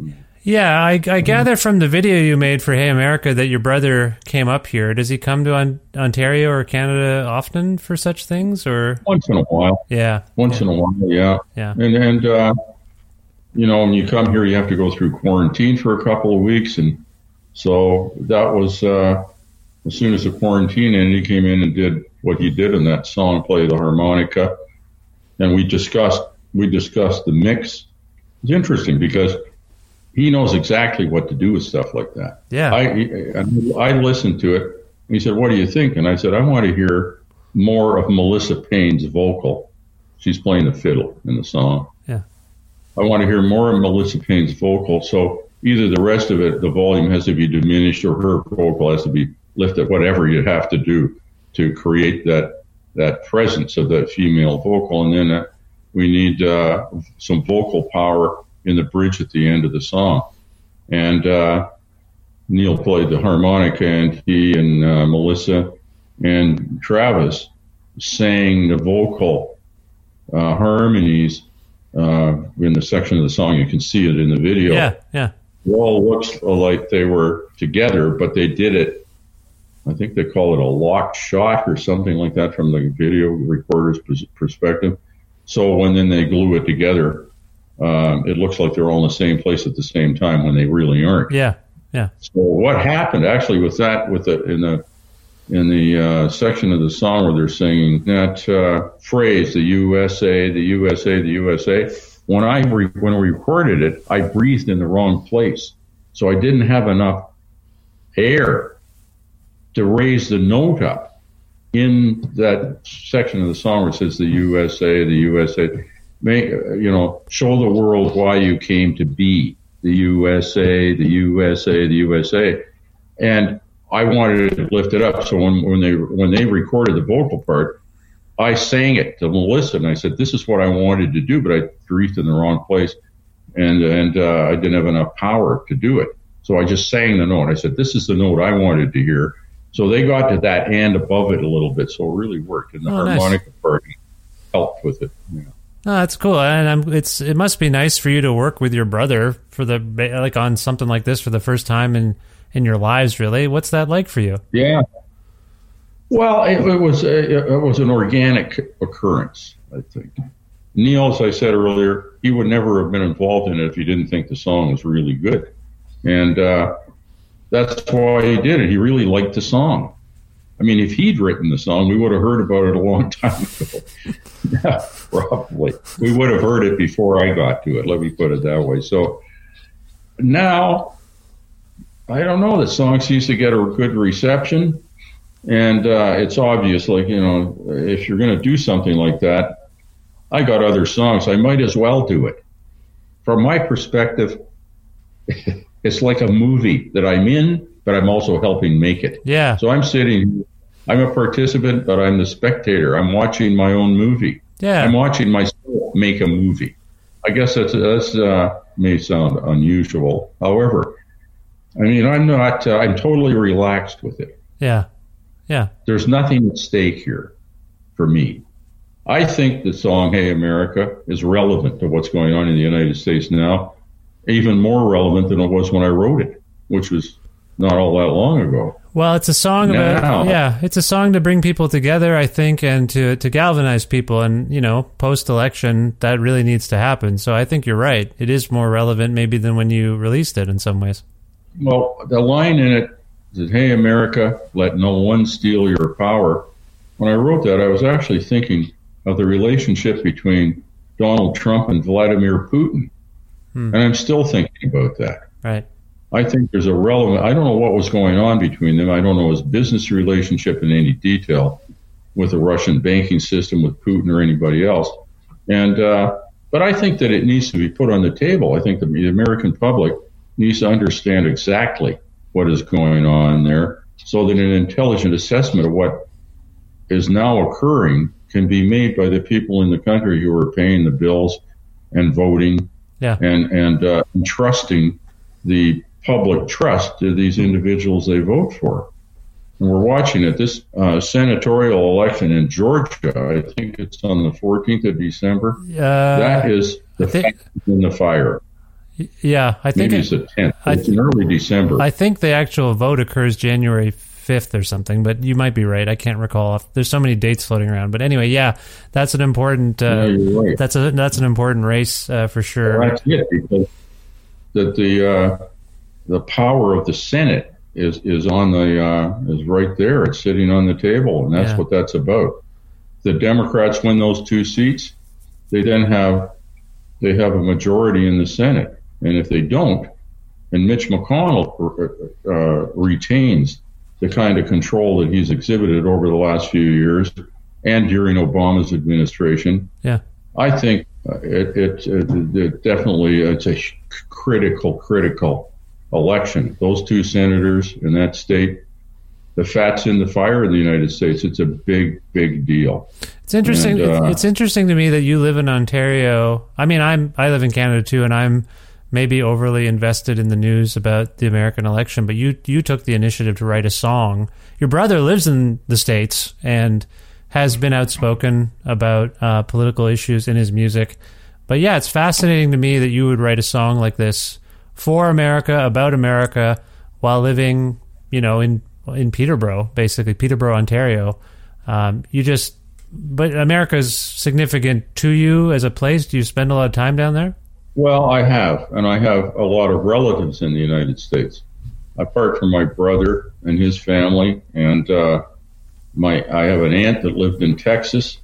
Speaker 4: Yeah, I, I gather from the video you made for Hey America that your brother came up here. Does he come to on, Ontario or Canada often for such things, or
Speaker 7: once in a while?
Speaker 4: Yeah,
Speaker 7: once
Speaker 4: yeah.
Speaker 7: in a while, yeah,
Speaker 4: yeah.
Speaker 7: And and uh, you know, when you come here, you have to go through quarantine for a couple of weeks, and so that was uh, as soon as the quarantine ended, he came in and did what he did in that song, play the harmonica, and we discussed we discussed the mix. It's interesting because he knows exactly what to do with stuff like that.
Speaker 4: Yeah.
Speaker 7: I, I listened to it, and he said, what do you think? And I said, I want to hear more of Melissa Payne's vocal. She's playing the fiddle in the song.
Speaker 4: Yeah.
Speaker 7: I want to hear more of Melissa Payne's vocal, so either the rest of it, the volume has to be diminished, or her vocal has to be lifted, whatever you have to do to create that that presence of that female vocal. And then uh, we need uh, some vocal power in the bridge at the end of the song. And uh, Neil played the harmonica, and he and uh, Melissa and Travis sang the vocal uh, harmonies uh, in the section of the song. You can see it in the video.
Speaker 4: Yeah, yeah.
Speaker 7: It all looks like they were together, but they did it, I think they call it a locked shot or something like that from the video recorder's perspective. So when then they glue it together, Um, it looks like they're all in the same place at the same time when they really aren't.
Speaker 4: Yeah, yeah.
Speaker 7: So what happened actually with that, with the in the in the uh, section of the song where they're singing that uh, phrase, the U S A, the U S A, the U S A. When I re- when we recorded it, I breathed in the wrong place, so I didn't have enough air to raise the note up in that section of the song where it says the U S A, the U S A. Make, you know, show the world why you came to be, the U S A, the U S A, the U S A. And I wanted to lift it up. So when, when they when they recorded the vocal part, I sang it to Melissa, and I said, this is what I wanted to do, but I breathed in the wrong place, and and uh, I didn't have enough power to do it. So I just sang the note. I said, this is the note I wanted to hear. So they got to that and above it a little bit, so it really worked. And the
Speaker 4: oh,
Speaker 7: harmonica
Speaker 4: nice.
Speaker 7: part helped with it. Yeah.
Speaker 4: Oh, that's cool, and I'm, it's it must be nice for you to work with your brother for the like on something like this for the first time in, in your lives. Really, what's that like for you?
Speaker 7: Yeah, well, it, it was a, it was an organic occurrence. I think Neil, as I said earlier, he would never have been involved in it if he didn't think the song was really good, and uh, that's why he did it. He really liked the song. I mean, if he'd written the song, we would have heard about it a long time ago. Yeah, probably. We would have heard it before I got to it, let me put it that way. So now, I don't know, the song seems to get a good reception, and uh, it's obvious, like, you know, if you're going to do something like that, I got other songs, I might as well do it. From my perspective, it's like a movie that I'm in, but I'm also helping make it.
Speaker 4: Yeah.
Speaker 7: So I'm sitting, I'm a participant, but I'm the spectator. I'm watching my own movie.
Speaker 4: Yeah.
Speaker 7: I'm watching myself make a movie. I guess that's, that's uh, may sound unusual. However, I mean, I'm not, uh, I'm totally relaxed with it.
Speaker 4: Yeah. Yeah.
Speaker 7: There's nothing at stake here for me. I think the song, Hey America, is relevant to what's going on in the United States now, even more relevant than it was when I wrote it, which was not all that long ago.
Speaker 4: Well, it's a song about,
Speaker 7: now,
Speaker 4: yeah, it's a song to bring people together, I think, and to, to galvanize people. And, you know, post-election, that really needs to happen. So I think you're right. It is more relevant maybe than when you released it in some ways.
Speaker 7: Well, the line in it is, Hey America, let no one steal your power. When I wrote that, I was actually thinking of the relationship between Donald Trump and Vladimir Putin. Hmm. And I'm still thinking about that.
Speaker 4: Right.
Speaker 7: I think there's a relevant, I don't know what was going on between them. I don't know his business relationship in any detail with the Russian banking system, with Putin or anybody else. And, uh, but I think that it needs to be put on the table. I think the, the American public needs to understand exactly what is going on there so that an intelligent assessment of what is now occurring can be made by the people in the country who are paying the bills and voting
Speaker 4: yeah.
Speaker 7: and, and, uh, entrusting the public trust to these individuals they vote for. And we're watching it. This uh, senatorial election in Georgia, I think it's on the fourteenth of December.
Speaker 4: Uh,
Speaker 7: that is the
Speaker 4: think,
Speaker 7: in the fire.
Speaker 4: Yeah, I think
Speaker 7: maybe
Speaker 4: it,
Speaker 7: it's the tenth.
Speaker 4: I
Speaker 7: It's in early December.
Speaker 4: I think the actual vote occurs January fifth or something, but you might be right. I can't recall. There's so many dates floating around. But anyway, yeah, that's an important. Uh,
Speaker 7: yeah, you're right.
Speaker 4: That's a that's an important race uh, for sure.
Speaker 7: Well, that's it, because that the uh, the power of the Senate is is on the uh, is right there. It's sitting on the table, and that's
Speaker 4: Yeah.
Speaker 7: what that's about. The Democrats win those two seats, they then have they have a majority in the Senate, and if they don't, and Mitch McConnell uh, retains the kind of control that he's exhibited over the last few years and during Obama's administration,
Speaker 4: Yeah.
Speaker 7: I think uh, it, it, it, it definitely it's a critical, critical election. Those two senators in that state, the fat's in the fire in the United States. It's a big, big deal.
Speaker 4: It's interesting.
Speaker 7: And, uh,
Speaker 4: it's interesting to me that you live in Ontario. I mean, I'm I live in Canada too, and I'm maybe overly invested in the news about the American election. But you you took the initiative to write a song. Your brother lives in the States and has been outspoken about uh, political issues in his music. But yeah, it's fascinating to me that you would write a song like this for America, about America, while living, you know, in in Peterborough, basically Peterborough, Ontario. Um, you just, but America is significant to you as a place. Do you spend a lot of time down there?
Speaker 7: Well, I have, and I have a lot of relatives in the United States, apart from my brother and his family, and uh, my I have an aunt that lived in Texas.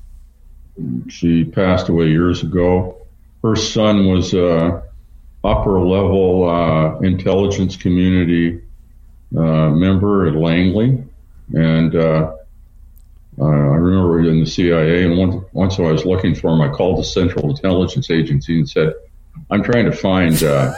Speaker 7: She passed away years ago. Her son was a upper level uh, intelligence community uh, member at Langley, and uh, uh, I remember in the C I A. And once, once I was looking for him, I called the Central Intelligence Agency and said, "I'm trying to find uh,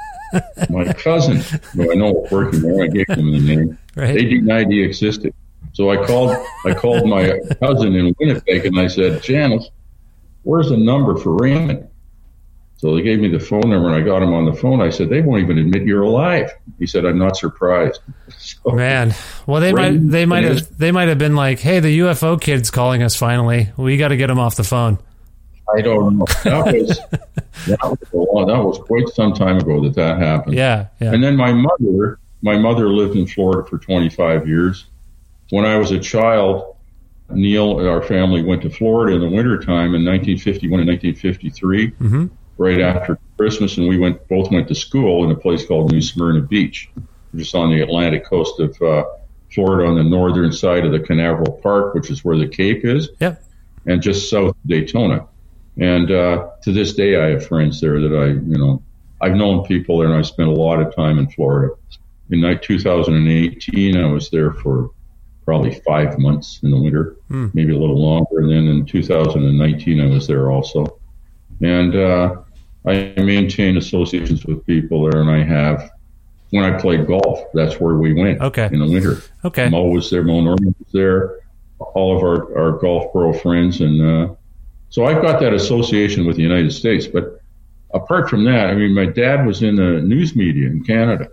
Speaker 7: my cousin who I know is working there." I gave them the name.
Speaker 4: Right.
Speaker 7: They denied he existed. So I called I called my cousin in Winnipeg and I said, "Janice, where's the number for Raymond?" So they gave me the phone number and I got him on the phone. I said, "They won't even admit you're alive." He said, "I'm not surprised." So,
Speaker 4: Man, well, they
Speaker 7: Raymond,
Speaker 4: might they might
Speaker 7: his,
Speaker 4: have they might have been like, "Hey, the U F O kid's calling us finally. We got to get him off the phone."
Speaker 7: I don't know. That was that was, a long, that was quite some time ago that that happened.
Speaker 4: Yeah, yeah.
Speaker 7: And then my mother, my mother lived in Florida for twenty-five years. When I was a child, Neil and our family went to Florida in the wintertime in nineteen fifty-one and nineteen fifty-three,
Speaker 4: Mm-hmm.
Speaker 7: right after Christmas, and we went both went to school in a place called New Smyrna Beach, just on the Atlantic coast of uh, Florida, on the northern side of the Canaveral Park, which is where the Cape is,
Speaker 4: Yep.
Speaker 7: and just south of Daytona. And uh, to this day, I have friends there that I, you know, I've known people there, and I spent a lot of time in Florida. In two thousand eighteen, I was there for probably five months in the winter,
Speaker 4: Hmm.
Speaker 7: maybe a little longer. And then in two thousand nineteen, I was there also. And uh, I maintain associations with people there, and I have, when I played golf, that's where we went
Speaker 4: Okay.
Speaker 7: in the winter.
Speaker 4: Okay.
Speaker 7: Mo was there, Mo Norman was there, all of our, our golf pro friends. And uh, so I've got that association with the United States. But apart from that, I mean, my dad was in the news media in Canada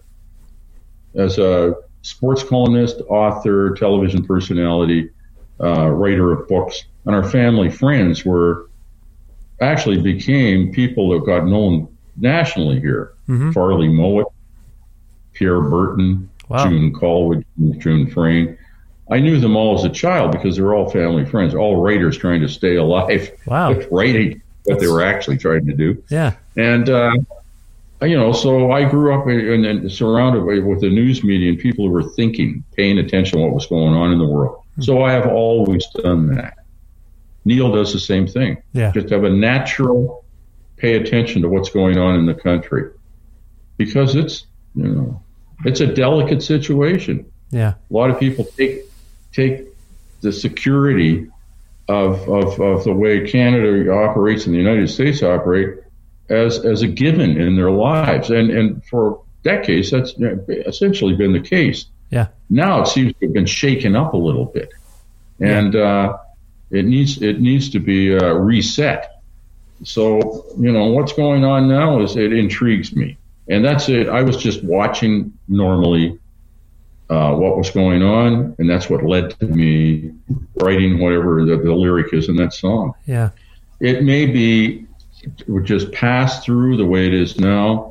Speaker 7: as a sports columnist, author, television personality, uh, writer of books. And our family friends were actually became people that got known nationally here.
Speaker 4: Mm-hmm.
Speaker 7: Farley Mowat, Pierre Burton,
Speaker 4: Wow.
Speaker 7: June Colwood, June Frayne. I knew them all as a child because they were all family friends, all writers trying to stay alive,
Speaker 4: Wow.
Speaker 7: writing what they were actually trying to do.
Speaker 4: Yeah.
Speaker 7: And, uh, you know, so I grew up in, in, surrounded by, with the news media and people who were thinking, paying attention to what was going on in the world. Mm-hmm. So I have always done that. Neil does the same thing.
Speaker 4: Yeah.
Speaker 7: Just have a natural pay attention to what's going on in the country. Because it's, you know, it's a delicate situation.
Speaker 4: Yeah.
Speaker 7: A lot of people take take the security of, of, of the way Canada operates and the United States operate as as a given in their lives. And and for decades, that's essentially been the case.
Speaker 4: Yeah.
Speaker 7: Now it seems to have been shaken up a little bit. And uh, it needs it needs to be uh, reset. So, you know, what's going on now is it intrigues me. And that's it. I was just watching normally uh, what was going on, and that's what led to me writing whatever the, the lyric is in that song.
Speaker 4: Yeah.
Speaker 7: It may be it would just pass through the way it is now,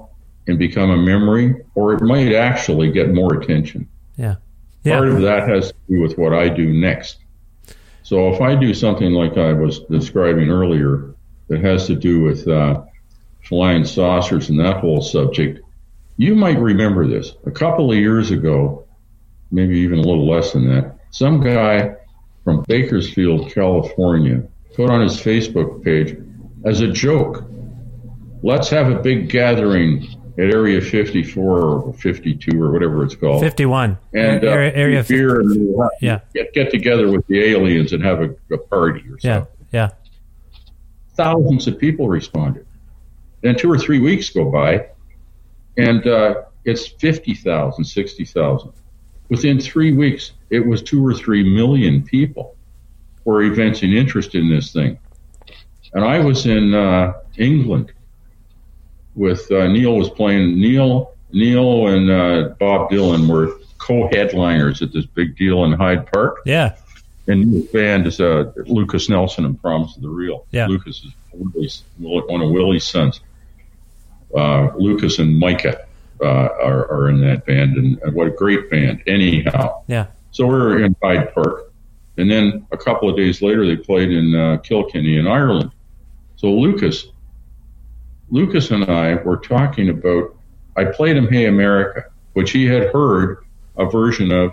Speaker 7: and become a memory, or it might actually get more attention.
Speaker 4: Yeah. yeah.
Speaker 7: Part of that has to do with what I do next. So if I do something like I was describing earlier that has to do with uh, flying saucers and that whole subject, you might remember this. A couple of years ago, maybe even a little less than that, some guy from Bakersfield, California, put on his Facebook page as a joke, let's have a big gathering at Area fifty-four or fifty-two or whatever it's called.
Speaker 4: fifty-one.
Speaker 7: And uh,
Speaker 4: area, area
Speaker 7: beer and we'll
Speaker 4: yeah.
Speaker 7: get, get together with the aliens and have a, a party or
Speaker 4: yeah.
Speaker 7: something.
Speaker 4: Yeah.
Speaker 7: Thousands of people responded. Then two or three weeks go by, and uh, it's fifty thousand, sixty thousand. Within three weeks, it was two or three million people were evincing interest in this thing. And I was in uh, England with uh, Neil was playing. Neil, Neil, and uh, Bob Dylan were co-headliners at this big deal in Hyde Park.
Speaker 4: Yeah.
Speaker 7: And Neil's band is uh, Lucas Nelson and Promise of the Real.
Speaker 4: Yeah.
Speaker 7: Lucas is Willie's, one of Willie's sons. Uh, Lucas and Micah uh, are, are in that band, and, and what a great band. Anyhow.
Speaker 4: Yeah.
Speaker 7: So we were in Hyde Park, and then a couple of days later they played in uh, Kilkenny in Ireland. So Lucas, Lucas and I were talking about, I played him Hey America, which he had heard a version of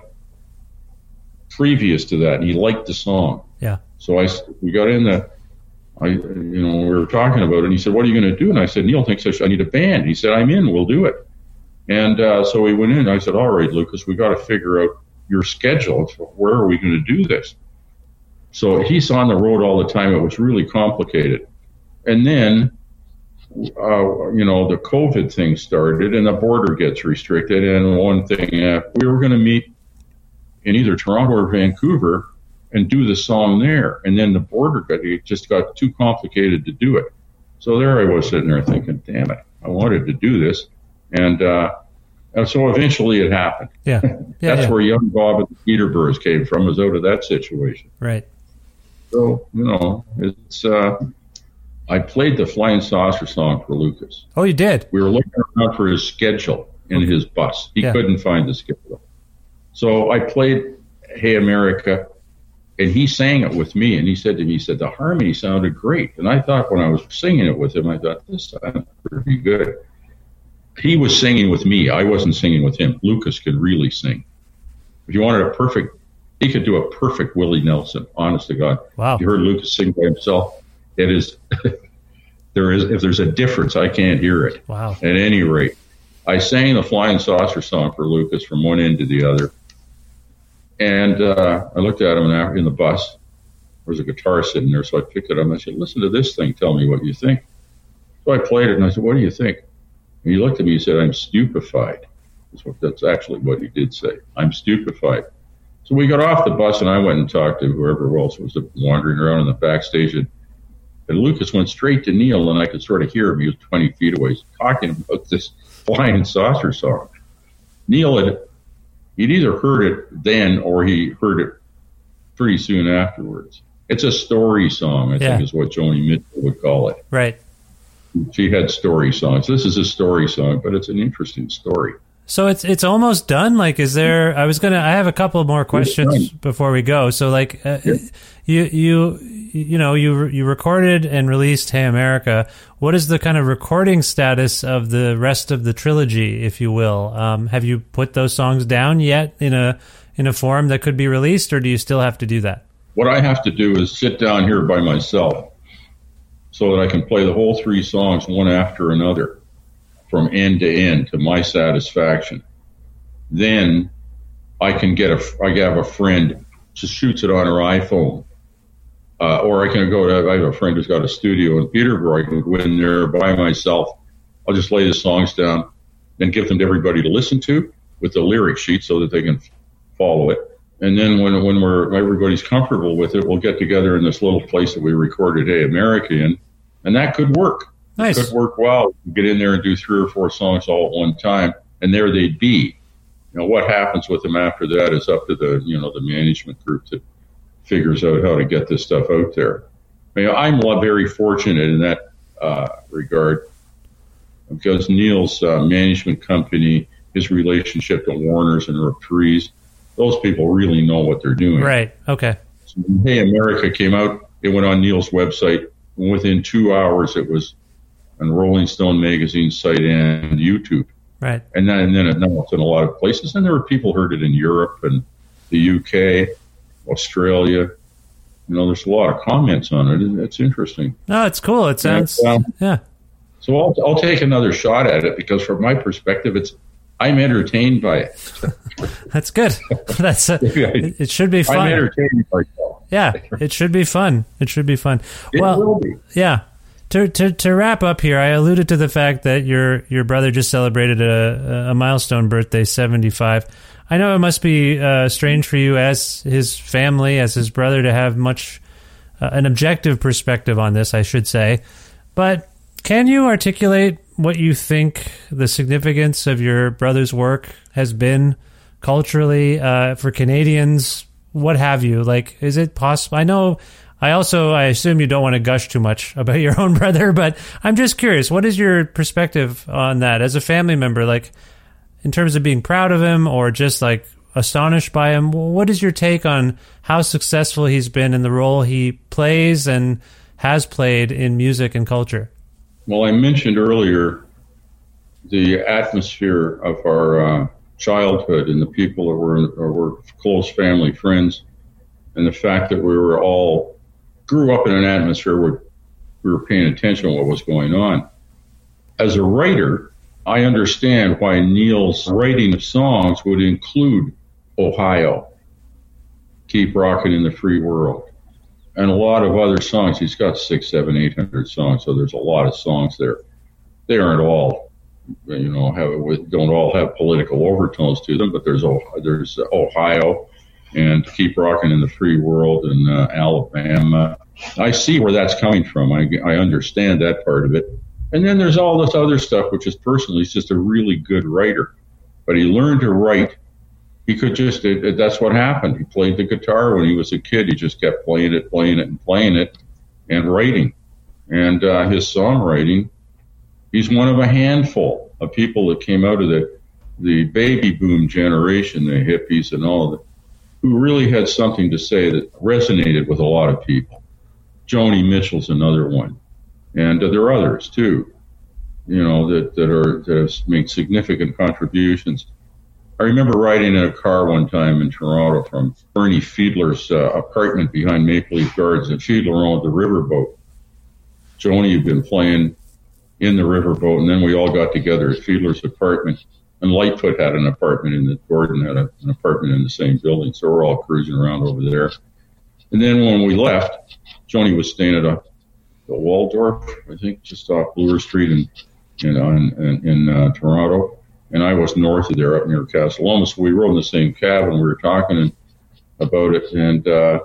Speaker 7: previous to that, and he liked the song.
Speaker 4: Yeah.
Speaker 7: So I, we got in the, I, you know, we were talking about it, and he said, what are you going to do? And I said, Neil thinks I, should, I need a band. He said, I'm in, we'll do it. And uh, so we went in, and I said, all right, Lucas, we got to figure out your schedule. So where are we going to do this? So he's on the road all the time. It was really complicated. And then, uh, you know, the COVID thing started, and the border gets restricted. And one thing, uh, we were going to meet in either Toronto or Vancouver and do the song there. And then the border got, it just got too complicated to do it. So there I was sitting there thinking, damn it, I wanted to do this. And, uh, and so eventually it happened.
Speaker 4: Yeah. yeah
Speaker 7: That's
Speaker 4: yeah.
Speaker 7: where young Bob and the Peterboroughs came from, was out of that situation.
Speaker 4: Right.
Speaker 7: So, you know, it's, uh, I played the Flying Saucer song for Lucas.
Speaker 4: Oh, you did?
Speaker 7: We were looking around for his schedule in his bus. He
Speaker 4: yeah.
Speaker 7: couldn't find the schedule. So I played Hey America, and he sang it with me, and he said to me, he said, the harmony sounded great. And I thought when I was singing it with him, I thought, this sounds pretty good. He was singing with me. I wasn't singing with him. Lucas could really sing. If you wanted a perfect, he could do a perfect Willie Nelson, honest to God.
Speaker 4: Wow.
Speaker 7: If you heard Lucas sing by himself, it is, there is, if there's a difference, I can't hear it.
Speaker 4: Wow.
Speaker 7: At any rate, I sang the Flying Saucer song for Lucas from one end to the other. And uh, I looked at him in the bus. There was a guitar sitting there, so I picked it up and I said, listen to this thing. Tell me what you think. So I played it, and I said, what do you think? And he looked at me and said, I'm stupefied. That's, what, that's actually what he did say. I'm stupefied. So we got off the bus, and I went and talked to whoever else was wandering around in the backstage. And, and Lucas went straight to Neil, and I could sort of hear him. He was twenty feet away talking about this Flying Saucer song. Neil had He'd either heard it then or he heard it pretty soon afterwards. It's a story song, I yeah. think is what Joni Mitchell would call it.
Speaker 4: Right.
Speaker 7: She had story songs. This is a story song, but it's an interesting story.
Speaker 4: So it's it's almost done. Like, is there? I was gonna. I have a couple more questions before we go. So, like, uh, yeah. you you you know you you recorded and released Hey America. What is the kind of recording status of the rest of the trilogy, if you will? Um, have you put those songs down yet in a in a form that could be released, or do you still have to do that?
Speaker 7: What I have to do is sit down here by myself so that I can play the whole three songs one after another, from end to end, to my satisfaction. Then I can get a, I have a friend just shoots it on her iPhone, uh, or I can go to, I have a friend who's got a studio in Peterborough. I can go in there by myself. I'll just lay the songs down and give them to everybody to listen to with the lyric sheet so that they can follow it. And then when when we're everybody's comfortable with it, we'll get together in this little place that we recorded Hey America in, and that could work.
Speaker 4: Nice.
Speaker 7: It could work well. You get in there and do three or four songs all at one time, and there they'd be. You know, what happens with them after that is up to the, you know, the management group that figures out how to get this stuff out there. I mean, I'm very fortunate in that uh, regard. because Neil's uh, management company, his relationship to Warner's and Reprise, those people really know what they're doing.
Speaker 4: Right. Okay.
Speaker 7: So when Hey America came out, it went on Neil's website. And within two hours, it was on Rolling Stone magazine site and YouTube.
Speaker 4: Right.
Speaker 7: And then, and then it, now it's in a lot of places. And there were people who heard it in Europe and the U K, Australia. You know, there's a lot of comments on it. It's interesting.
Speaker 4: No, it's cool. It sounds,
Speaker 7: and, um,
Speaker 4: yeah.
Speaker 7: So I'll, I'll take another shot at it because from my perspective, it's I'm entertained by it.
Speaker 4: That's good. That's a, it, it should be fun.
Speaker 7: I'm entertained myself.
Speaker 4: Yeah, it should be fun. It should be fun.
Speaker 7: It
Speaker 4: well,
Speaker 7: will be.
Speaker 4: Yeah. To, to to wrap up here, I alluded to the fact that your your brother just celebrated a, a milestone birthday, seventy-five. I know it must be uh, strange for you as his family, as his brother, to have much uh, an objective perspective on this, I should say. But can you articulate what you think the significance of your brother's work has been culturally uh, for Canadians? What have you? Like, is it possible? I know. I also, I assume you don't want to gush too much about your own brother, but I'm just curious. What is your perspective on that as a family member? Like, in terms of being proud of him or just like astonished by him, what is your take on how successful he's been in the role he plays and has played in music and culture?
Speaker 7: Well, I mentioned earlier the atmosphere of our uh, childhood and the people that were, were close family friends, and the fact that we were all grew up in an atmosphere where we were paying attention to what was going on. As a writer, I understand why Neil's writing of songs would include Ohio, Keep Rockin' in the Free World, and a lot of other songs. He's got six, seven, eight hundred songs, so there's a lot of songs there. They aren't all, you know, have, don't all have political overtones to them, but there's there's Ohio and Keep Rockin' in the Free World and uh, Alabama. I see where that's coming from. I, I understand that part of it. And then there's all this other stuff, which is personally, he's just a really good writer. But he learned to write. He could just, it, it, that's what happened. He played the guitar when he was a kid. He just kept playing it, playing it, and playing it, and writing. And uh, his songwriting, he's one of a handful of people that came out of the, the baby boom generation, the hippies and all of it, who really had something to say that resonated with a lot of people. Joni Mitchell's another one. And uh, there are others, too, you know, that, that are that have made significant contributions. I remember riding in a car one time in Toronto from Bernie Fiedler's uh, apartment behind Maple Leaf Gardens, and Fiedler owned the riverboat. Joni had been playing in the riverboat, and then we all got together at Fiedler's apartment. And Lightfoot had an apartment in the, Gordon had a, an apartment in the same building, so we're all cruising around over there. And then when we left, Joni was staying at a, the Waldorf, I think, just off Bloor Street in in, in, in uh, Toronto, and I was north of there, up near Castle Loma. So we rode in the same cab, and we were talking about it. And uh,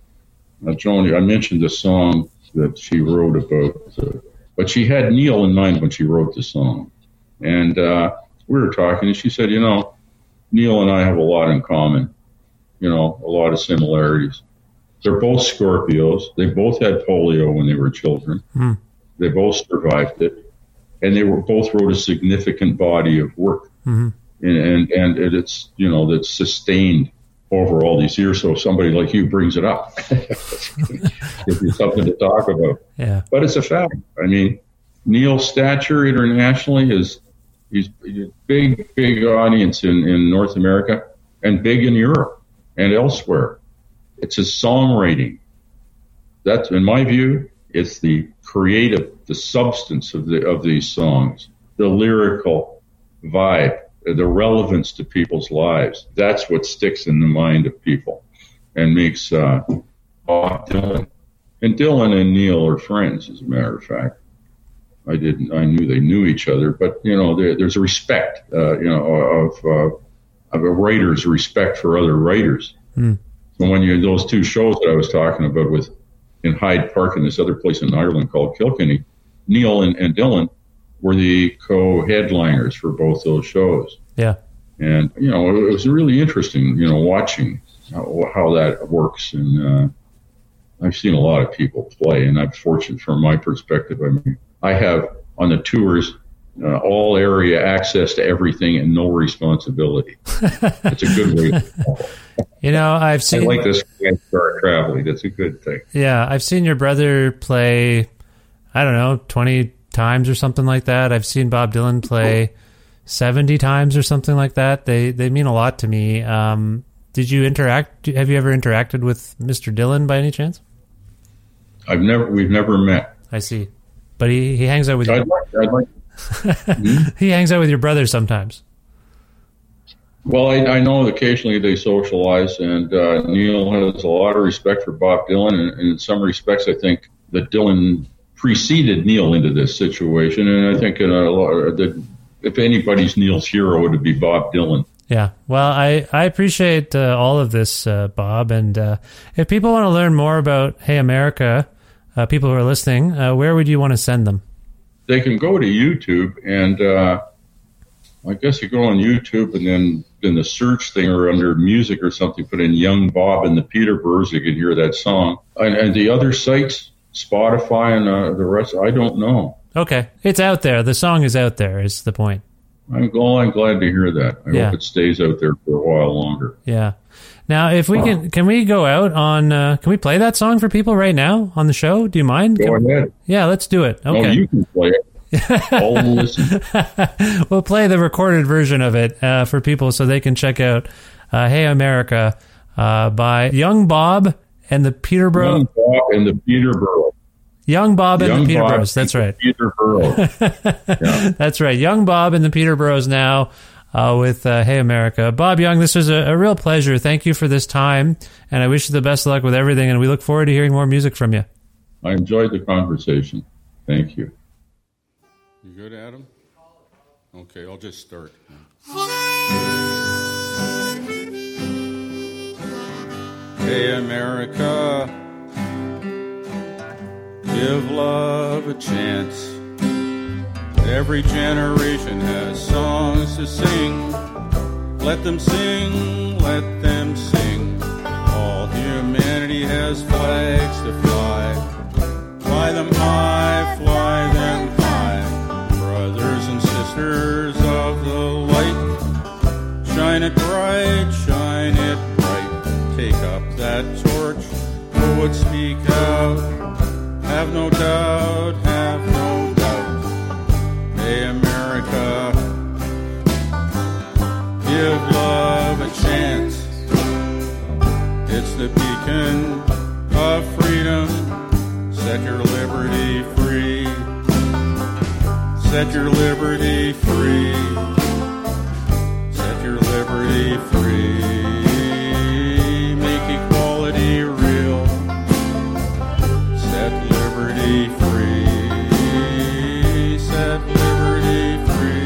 Speaker 7: Joni, I mentioned the song that she wrote about, uh, but she had Neil in mind when she wrote the song, and. Uh, We were talking, and she said, you know, Neil and I have a lot in common, you know, a lot of similarities. They're both Scorpios. They both had polio when they were children. Mm. They both survived it. And they were both wrote a significant body of work. Mm-hmm. And, and, and it's, you know, that's sustained over all these years. So somebody like you brings it up. Gives you something to talk about.
Speaker 4: Yeah.
Speaker 7: But it's a fact. I mean, Neil's stature internationally is, He's a big, big audience in, in North America and big in Europe and elsewhere. It's his songwriting. That's, in my view, it's the creative, the substance of the of these songs, the lyrical vibe, the relevance to people's lives. That's what sticks in the mind of people and makes uh, Bob Dylan. And Dylan and Neil are friends, as a matter of fact. I didn't. I knew they knew each other, but you know, there, there's a respect, uh, you know, of uh, of a writer's respect for other writers. Mm. So when you those two shows that I was talking about with in Hyde Park and this other place in Ireland called Kilkenny, Neil and, and Dylan were the co-headliners for both those shows.
Speaker 4: Yeah,
Speaker 7: and you know, it, it was really interesting, you know, watching how, how that works. And uh, I've seen a lot of people play, and I'm fortunate from my perspective. I mean. I have, on the tours, uh, all area access to everything and no responsibility. It's a good way to call it.
Speaker 4: You know, I've seen...
Speaker 7: I like this start traveling. That's a good thing.
Speaker 4: Yeah, I've seen your brother play, I don't know, twenty times or something like that. I've seen Bob Dylan play seventy times or something like that. They they mean a lot to me. Um, did you interact? Have you ever interacted with Mister Dylan by any chance?
Speaker 7: I've never. We've never met.
Speaker 4: I see, but he, he hangs out with.
Speaker 7: I'd
Speaker 4: you.
Speaker 7: like. I'd like hmm?
Speaker 4: He hangs out with your brother sometimes.
Speaker 7: Well, I, I know occasionally they socialize, and uh, Neil has a lot of respect for Bob Dylan, and, and in some respects, I think that Dylan preceded Neil into this situation, and I think in a lot that if anybody's Neil's hero, it would be Bob Dylan.
Speaker 4: Yeah, well, I, I appreciate uh, all of this, uh, Bob, and uh, if people want to learn more about Hey America, uh, people who are listening, uh, where would you want to send them?
Speaker 7: They can go to YouTube, and uh, I guess you go on YouTube, and then in the search thing or under music or something, put in Young Bob and the Peterburgs, you can hear that song. And, and the other sites, Spotify and uh, the rest, I don't know.
Speaker 4: Okay, it's out there. The song is out there, is the point.
Speaker 7: I'm, well, I'm glad to hear that. I
Speaker 4: yeah.
Speaker 7: hope it stays out there for a while longer.
Speaker 4: Yeah. Now, if we can, can we go out on, uh, can we play that song for people right now on the show? Do you mind?
Speaker 7: Go
Speaker 4: can,
Speaker 7: ahead.
Speaker 4: Yeah, let's do it. Okay.
Speaker 7: No, you can play it. I'll listen.
Speaker 4: We'll play the recorded version of it uh, for people so they can check out uh, Hey America uh, by Young Bob and the Peterborough.
Speaker 7: Young Bob and the Peterborough.
Speaker 4: Young Bob and
Speaker 7: Young
Speaker 4: the
Speaker 7: Bob
Speaker 4: Peterburgs. That's right.
Speaker 7: Peterborough. Yeah.
Speaker 4: That's right. Young Bob and the Peterburgs now uh, with uh, Hey America. Bob Young, this was a, a real pleasure. Thank you for this time, and I wish you the best of luck with everything, and we look forward to hearing more music from you.
Speaker 7: I enjoyed the conversation. Thank you. You good, Adam? Okay, I'll just start. Hey, America, give love a chance. Every generation has songs to sing. Let them sing, let them sing. All humanity has flags to fly. Fly them high, fly them high. Brothers and sisters of the light, shine it bright, shine it bright. Take up that torch, poets speak out. Have no doubt, have no doubt. Hey, America, give love a chance. It's the beacon of freedom. Set your liberty free. Set your liberty free. Set your liberty free. Make equality real. Set liberty free. Set liberty free.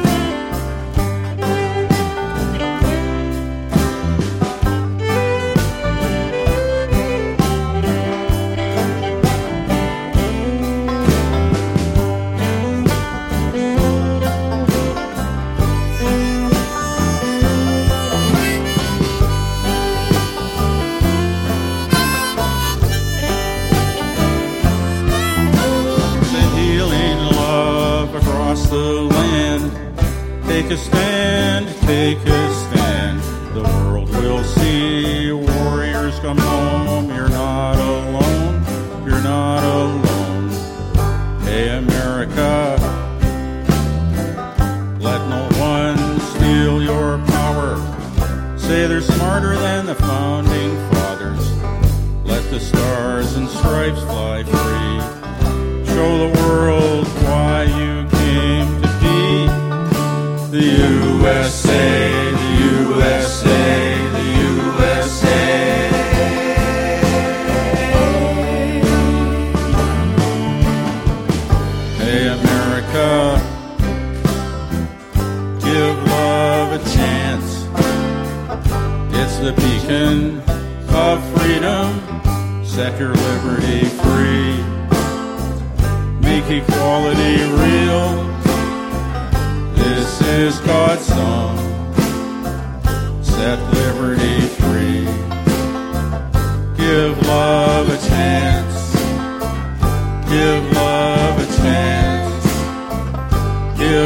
Speaker 7: The land, take a stand, take a stand. The world will see warriors come home. You're not alone, you're not alone. Hey, America, let no one steal your power. Say they're smarter than the founding fathers. Let the stars and stripes fly free. Show the world why you came to be. The U S A, the U S A, the U S A. Hey, America, give love a chance. It's the beacon of freedom. Set your liberty free. Make equality real. This is God's song. Set liberty free. Give love a chance. Give love a chance. Give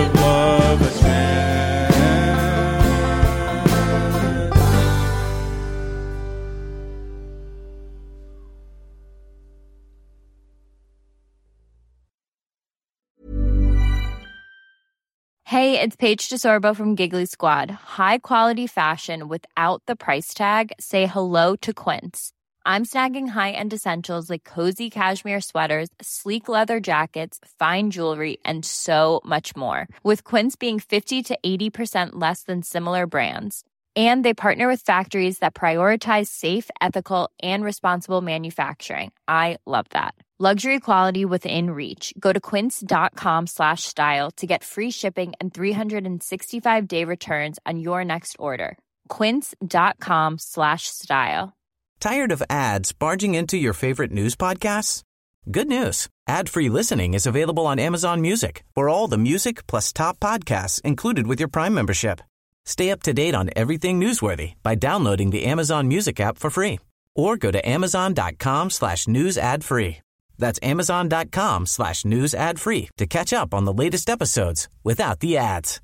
Speaker 8: Hey, it's Paige DeSorbo from Giggly Squad. High quality fashion without the price tag. Say hello to Quince. I'm snagging high-end essentials like cozy cashmere sweaters, sleek leather jackets, fine jewelry, and so much more. With Quince being fifty to eighty percent less than similar brands. And they partner with factories that prioritize safe, ethical, and responsible manufacturing. I love that. Luxury quality within reach. Go to quince.com slash style to get free shipping and three sixty-five day returns on your next order. Quince.com slash style.
Speaker 3: Tired of ads barging into your favorite news podcasts? Good news. Ad-free listening is available on Amazon Music for all the music plus top podcasts included with your Prime membership. Stay up to date on everything newsworthy by downloading the Amazon Music app for free or go to amazon.com slash news ad free. That's amazon.com slash news ad free to catch up on the latest episodes without the ads.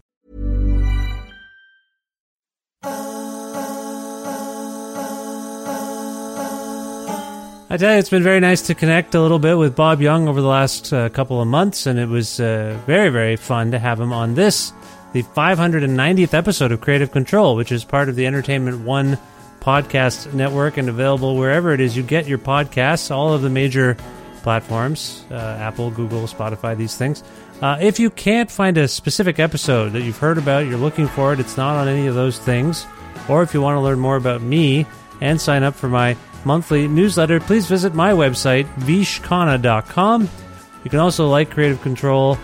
Speaker 4: I tell you, it's been very nice to connect a little bit with Bob Young over the last uh, couple of months, and it was uh, very, very fun to have him on this, the five hundred ninetieth episode of Creative Control, which is part of the Entertainment One podcast network and available wherever it is you get your podcasts, all of the major platforms, uh, Apple, Google, Spotify, these things. Uh, if you can't find a specific episode that you've heard about, you're looking for it, it's not on any of those things, or if you want to learn more about me and sign up for my monthly newsletter, please visit my website, vish khanna dot com. You can also like Creative Control.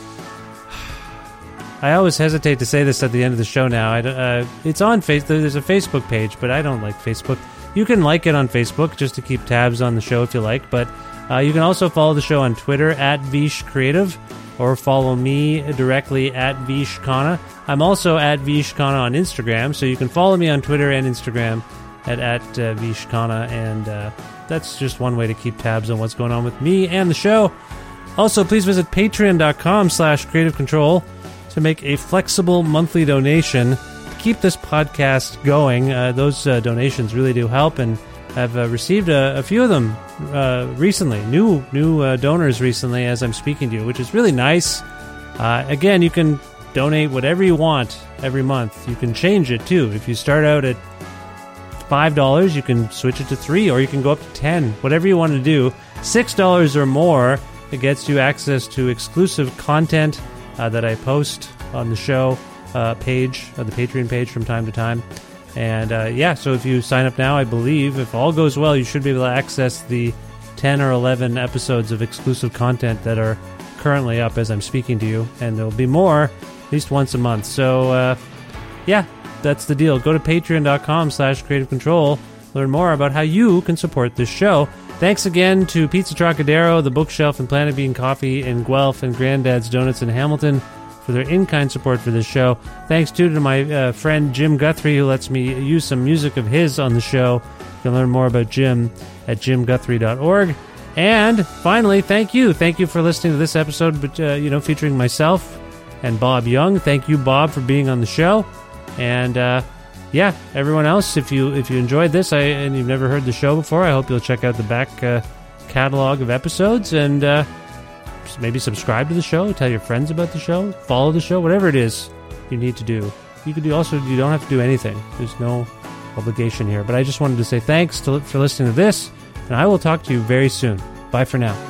Speaker 4: I always hesitate to say this at the end of the show now. I, uh, it's on Facebook. There's a Facebook page, but I don't like Facebook. You can like it on Facebook just to keep tabs on the show if you like, but uh, you can also follow the show on Twitter at Vish Creative, or follow me directly at Vish Khanna. I'm also at Vish Khanna on Instagram, so you can follow me on Twitter and Instagram at, at uh, Vish Khanna, and uh, that's just one way to keep tabs on what's going on with me and the show. Also, please visit patreon.com slash creative control to make a flexible monthly donation to keep this podcast going. Uh, those uh, donations really do help, and I've uh, received a, a few of them uh, recently, new new uh, donors recently as I'm speaking to you, which is really nice. Uh, again, you can donate whatever you want every month. You can change it too. If you start out at five dollars, you can switch it to three, or you can go up to ten, whatever you want to do. six dollars or more, it gets you access to exclusive content uh, that I post on the show uh, page, uh, the Patreon page from time to time. And uh, yeah, so if you sign up now, I believe, if all goes well, you should be able to access the ten or eleven episodes of exclusive content that are currently up as I'm speaking to you. And there'll be more at least once a month. So uh, yeah, that's the deal. Go to patreon.com slash creative control. Learn more about how you can support this show. Thanks again to Pizza Trocadero, The Bookshelf, and Planet Bean Coffee in Guelph, and Granddad's Donuts in Hamilton for their in-kind support for this show. Thanks, too, to my uh, friend Jim Guthrie, who lets me use some music of his on the show. You can learn more about Jim at jim guthrie dot org. And finally, thank you. Thank you for listening to this episode, but uh, you know, featuring myself and Bob Young. Thank you, Bob, for being on the show. And uh, yeah, everyone else, if you if you enjoyed this I, and you've never heard the show before, I hope you'll check out the back uh, catalog of episodes, and uh, maybe subscribe to the show, tell your friends about the show, follow the show, whatever it is you need to do. You could do also, you don't have to do anything. There's no obligation here. But I just wanted to say thanks to, for listening to this, and I will talk to you very soon. Bye for now.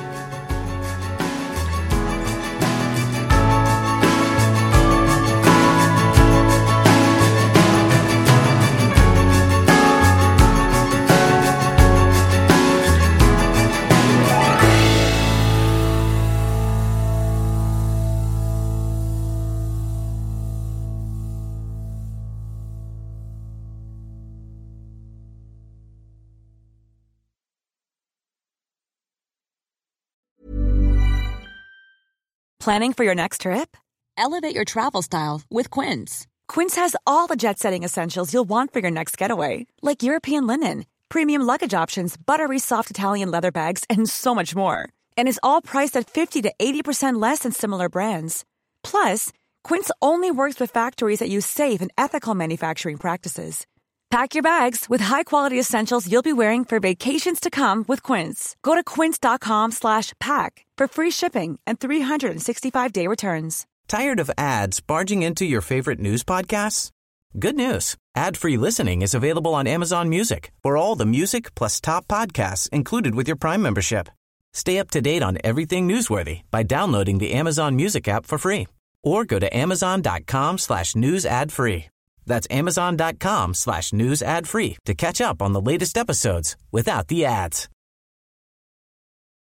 Speaker 2: Planning for your next trip? Elevate your travel style with Quince. Quince has all the jet-setting essentials you'll want for your next getaway, like European linen, premium luggage options, buttery soft Italian leather bags, and so much more. And is all priced at fifty to eighty percent less than similar brands. Plus, Quince only works with factories that use safe and ethical manufacturing practices. Pack your bags with high-quality essentials you'll be wearing for vacations to come with Quince. Go to quince.com slash pack for free shipping and three sixty-five day returns.
Speaker 3: Tired of ads barging into your favorite news podcasts? Good news. Ad-free listening is available on Amazon Music for all the music plus top podcasts included with your Prime membership. Stay up to date on everything newsworthy by downloading the Amazon Music app for free or go to amazon.com slash news ad free. That's amazon.com slash news ad free to catch up on the latest episodes without the ads.